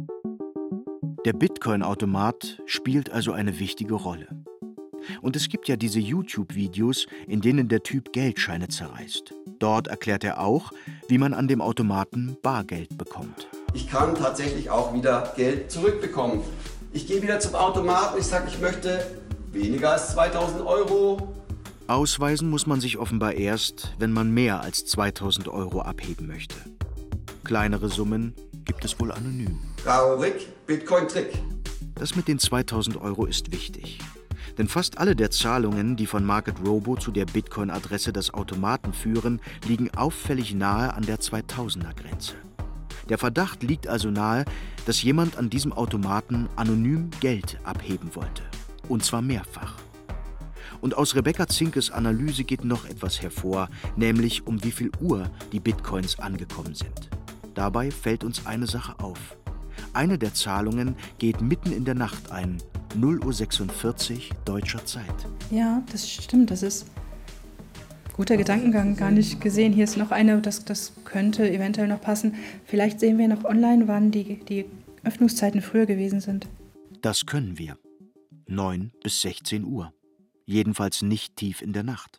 Speaker 3: Der Bitcoin-Automat spielt also eine wichtige Rolle. Und es gibt ja diese YouTube-Videos, in denen der Typ Geldscheine zerreißt. Dort erklärt er auch, wie man an dem Automaten Bargeld bekommt.
Speaker 15: Ich kann tatsächlich auch wieder Geld zurückbekommen. Ich gehe wieder zum Automaten, ich sage, ich möchte weniger als zweitausend Euro.
Speaker 3: Ausweisen muss man sich offenbar erst, wenn man mehr als zweitausend Euro abheben möchte. Kleinere Summen gibt es wohl anonym.
Speaker 15: Traurig, Bitcoin-Trick.
Speaker 3: Das mit den zweitausend Euro ist wichtig. Denn fast alle der Zahlungen, die von Market Robo zu der Bitcoin-Adresse des Automaten führen, liegen auffällig nahe an der zweitausender-Grenze. Der Verdacht liegt also nahe, dass jemand an diesem Automaten anonym Geld abheben wollte. Und zwar mehrfach. Und aus Rebecca Zinkes Analyse geht noch etwas hervor, nämlich um wie viel Uhr die Bitcoins angekommen sind. Dabei fällt uns eine Sache auf. Eine der Zahlungen geht mitten in der Nacht ein, null Uhr sechsundvierzig deutscher Zeit.
Speaker 8: Ja, das stimmt, das ist guter Gedankengang, gar nicht gesehen. Hier ist noch eine, das, das könnte eventuell noch passen. Vielleicht sehen wir noch online, wann die, die Öffnungszeiten früher gewesen sind.
Speaker 3: Das können wir. neun bis sechzehn Uhr. Jedenfalls nicht tief in der Nacht.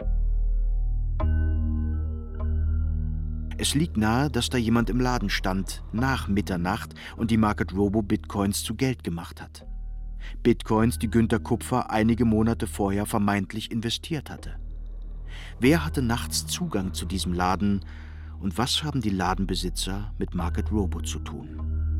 Speaker 3: Es liegt nahe, dass da jemand im Laden stand, nach Mitternacht, und die Market Robo Bitcoins zu Geld gemacht hat. Bitcoins, die Günter Kupfer einige Monate vorher vermeintlich investiert hatte. Wer hatte nachts Zugang zu diesem Laden und was haben die Ladenbesitzer mit Market Robo zu tun?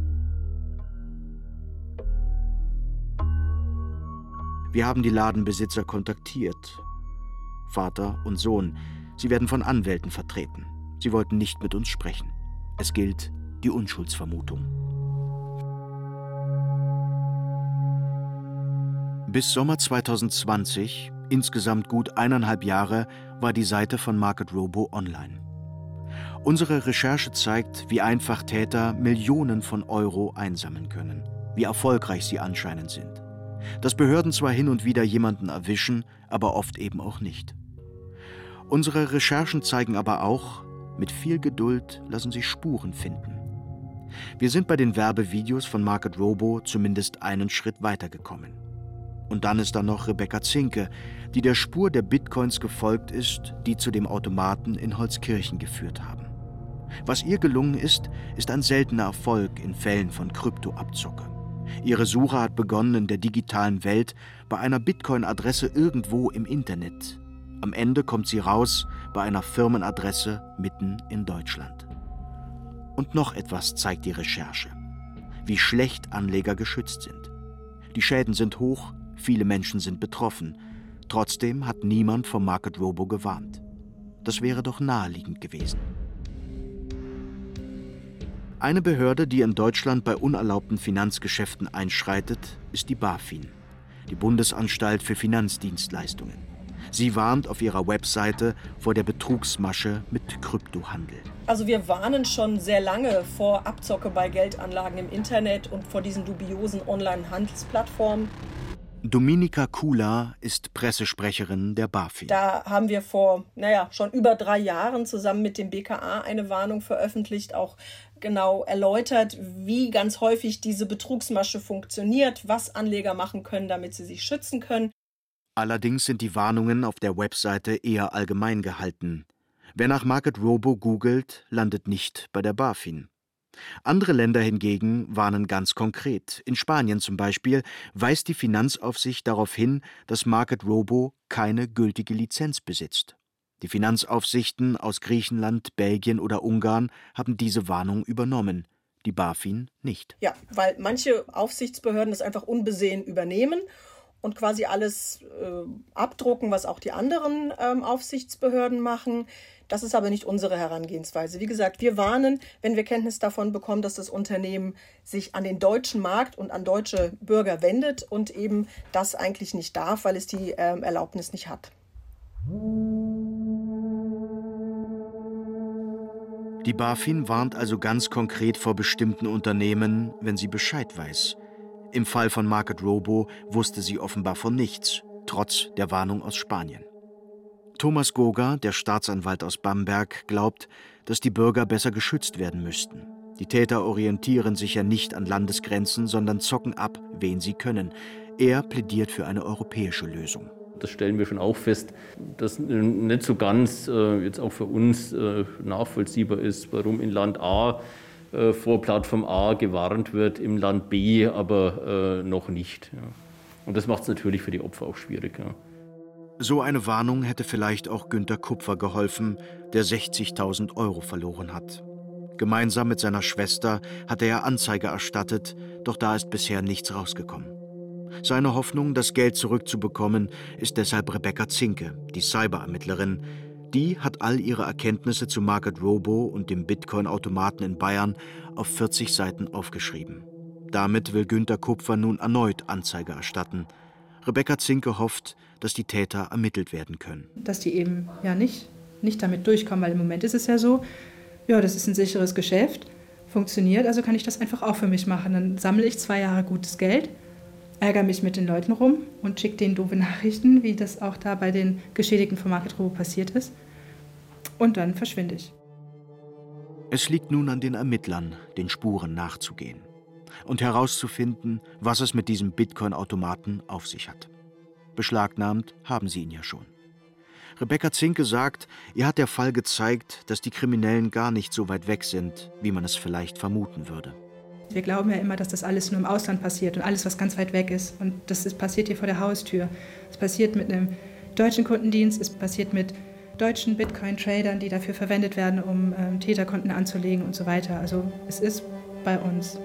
Speaker 3: Wir haben die Ladenbesitzer kontaktiert. Vater und Sohn. Sie werden von Anwälten vertreten. Sie wollten nicht mit uns sprechen. Es gilt die Unschuldsvermutung. Bis Sommer zweitausendzwanzig, insgesamt gut eineinhalb Jahre, war die Seite von Market Robo online. Unsere Recherche zeigt, wie einfach Täter Millionen von Euro einsammeln können, wie erfolgreich sie anscheinend sind. Dass Behörden zwar hin und wieder jemanden erwischen, aber oft eben auch nicht. Unsere Recherchen zeigen aber auch, mit viel Geduld lassen sich Spuren finden. Wir sind bei den Werbevideos von Market Robo zumindest einen Schritt weitergekommen. Und dann ist da noch Rebecca Zinke, die der Spur der Bitcoins gefolgt ist, die zu dem Automaten in Holzkirchen geführt haben. Was ihr gelungen ist, ist ein seltener Erfolg in Fällen von Kryptoabzocke. Ihre Suche hat begonnen in der digitalen Welt bei einer Bitcoin-Adresse irgendwo im Internet. Am Ende kommt sie raus bei einer Firmenadresse mitten in Deutschland. Und noch etwas zeigt die Recherche: wie schlecht Anleger geschützt sind. Die Schäden sind hoch, viele Menschen sind betroffen. Trotzdem hat niemand vom Market Robo gewarnt. Das wäre doch naheliegend gewesen. Eine Behörde, die in Deutschland bei unerlaubten Finanzgeschäften einschreitet, ist die BaFin, die Bundesanstalt für Finanzdienstleistungen. Sie warnt auf ihrer Webseite vor der Betrugsmasche mit Kryptohandel.
Speaker 20: Also wir warnen schon sehr lange vor Abzocke bei Geldanlagen im Internet und vor diesen dubiosen Online-Handelsplattformen.
Speaker 3: Dominika Kula ist Pressesprecherin der BaFin.
Speaker 20: Da haben wir vor, naja, schon über drei Jahren zusammen mit dem B K A eine Warnung veröffentlicht, auch genau erläutert, wie ganz häufig diese Betrugsmasche funktioniert, was Anleger machen können, damit sie sich schützen können.
Speaker 3: Allerdings sind die Warnungen auf der Webseite eher allgemein gehalten. Wer nach Market Robo googelt, landet nicht bei der BaFin. Andere Länder hingegen warnen ganz konkret. In Spanien zum Beispiel weist die Finanzaufsicht darauf hin, dass Market Robo keine gültige Lizenz besitzt. Die Finanzaufsichten aus Griechenland, Belgien oder Ungarn haben diese Warnung übernommen, die BaFin nicht.
Speaker 20: Ja, weil manche Aufsichtsbehörden das einfach unbesehen übernehmen und quasi alles äh, abdrucken, was auch die anderen ähm, Aufsichtsbehörden machen. Das ist aber nicht unsere Herangehensweise. Wie gesagt, wir warnen, wenn wir Kenntnis davon bekommen, dass das Unternehmen sich an den deutschen Markt und an deutsche Bürger wendet und eben das eigentlich nicht darf, weil es die ähm, Erlaubnis nicht hat.
Speaker 3: Die BaFin warnt also ganz konkret vor bestimmten Unternehmen, wenn sie Bescheid weiß. Im Fall von Market Robo wusste sie offenbar von nichts, trotz der Warnung aus Spanien. Thomas Goga, der Staatsanwalt aus Bamberg, glaubt, dass die Bürger besser geschützt werden müssten. Die Täter orientieren sich ja nicht an Landesgrenzen, sondern zocken ab, wen sie können. Er plädiert für eine europäische Lösung.
Speaker 13: Das stellen wir schon auch fest, dass nicht so ganz äh, jetzt auch für uns äh, nachvollziehbar ist, warum in Land A äh, vor Plattform A gewarnt wird, im Land B aber äh, noch nicht. Ja. Und das macht es natürlich für die Opfer auch schwierig. Ja.
Speaker 3: So eine Warnung hätte vielleicht auch Günter Kupfer geholfen, der sechzigtausend Euro verloren hat. Gemeinsam mit seiner Schwester hatte er Anzeige erstattet, doch da ist bisher nichts rausgekommen. Seine Hoffnung, das Geld zurückzubekommen, ist deshalb Rebecca Zinke, die Cyberermittlerin. Die hat all ihre Erkenntnisse zu Market Robo und dem Bitcoin-Automaten in Bayern auf vierzig Seiten aufgeschrieben. Damit will Günter Kupfer nun erneut Anzeige erstatten. Rebecca Zinke hofft, dass die Täter ermittelt werden können.
Speaker 8: Dass die eben ja nicht, nicht damit durchkommen, weil im Moment ist es ja so, ja, das ist ein sicheres Geschäft, funktioniert, also kann ich das einfach auch für mich machen. Dann sammle ich zwei Jahre gutes Geld, ärgere mich mit den Leuten rum und schicke denen doofe Nachrichten, wie das auch da bei den Geschädigten von Market Robo passiert ist. Und dann verschwinde ich.
Speaker 3: Es liegt nun an den Ermittlern, den Spuren nachzugehen und herauszufinden, was es mit diesem Bitcoin-Automaten auf sich hat. Beschlagnahmt haben sie ihn ja schon. Rebecca Zinke sagt, ihr hat der Fall gezeigt, dass die Kriminellen gar nicht so weit weg sind, wie man es vielleicht vermuten würde.
Speaker 8: Wir glauben ja immer, dass das alles nur im Ausland passiert und alles, was ganz weit weg ist. Und das ist, passiert hier vor der Haustür. Es passiert mit einem deutschen Kundendienst, es passiert mit deutschen Bitcoin-Tradern, die dafür verwendet werden, um ähm, Täterkonten anzulegen und so weiter. Also es ist bei uns.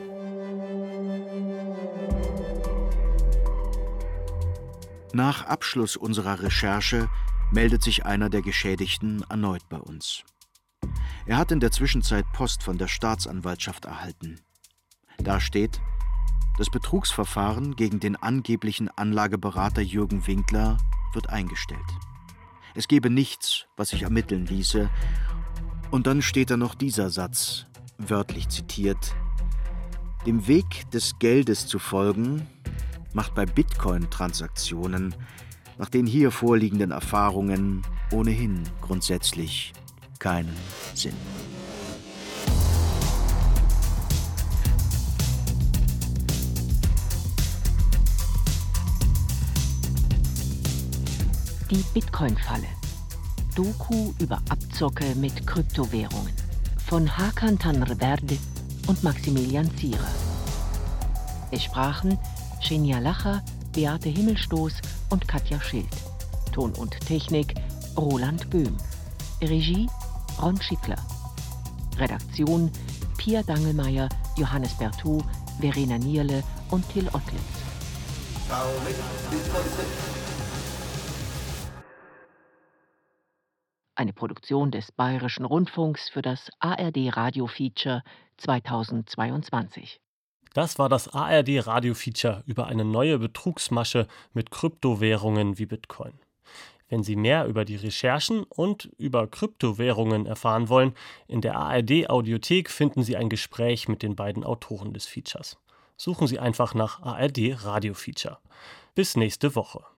Speaker 3: Nach Abschluss unserer Recherche meldet sich einer der Geschädigten erneut bei uns. Er hat in der Zwischenzeit Post von der Staatsanwaltschaft erhalten. Da steht, das Betrugsverfahren gegen den angeblichen Anlageberater Jürgen Winkler wird eingestellt. Es gebe nichts, was sich ermitteln ließe. Und dann steht da noch dieser Satz, wörtlich zitiert: Dem Weg des Geldes zu folgen, macht bei Bitcoin-Transaktionen nach den hier vorliegenden Erfahrungen ohnehin grundsätzlich keinen Sinn.
Speaker 7: Die Bitcoin-Falle. Doku über Abzocke mit Kryptowährungen. Von Hakan Tanrverde und Maximilian Zierer. Es sprachen Xenia Lacher, Beate Himmelstoß und Katja Schild. Ton und Technik Roland Böhm. Regie Ron Schickler. Redaktion Pia Dangelmeier, Johannes Berthoud, Verena Nierle und Till Ottlitz. Eine Produktion des Bayerischen Rundfunks für das A R D Radio Feature zweitausendzweiundzwanzig.
Speaker 1: Das war das A R D Radio Feature über eine neue Betrugsmasche mit Kryptowährungen wie Bitcoin. Wenn Sie mehr über die Recherchen und über Kryptowährungen erfahren wollen, in der A R D Audiothek finden Sie ein Gespräch mit den beiden Autoren des Features. Suchen Sie einfach nach A R D Radio Feature. Bis nächste Woche.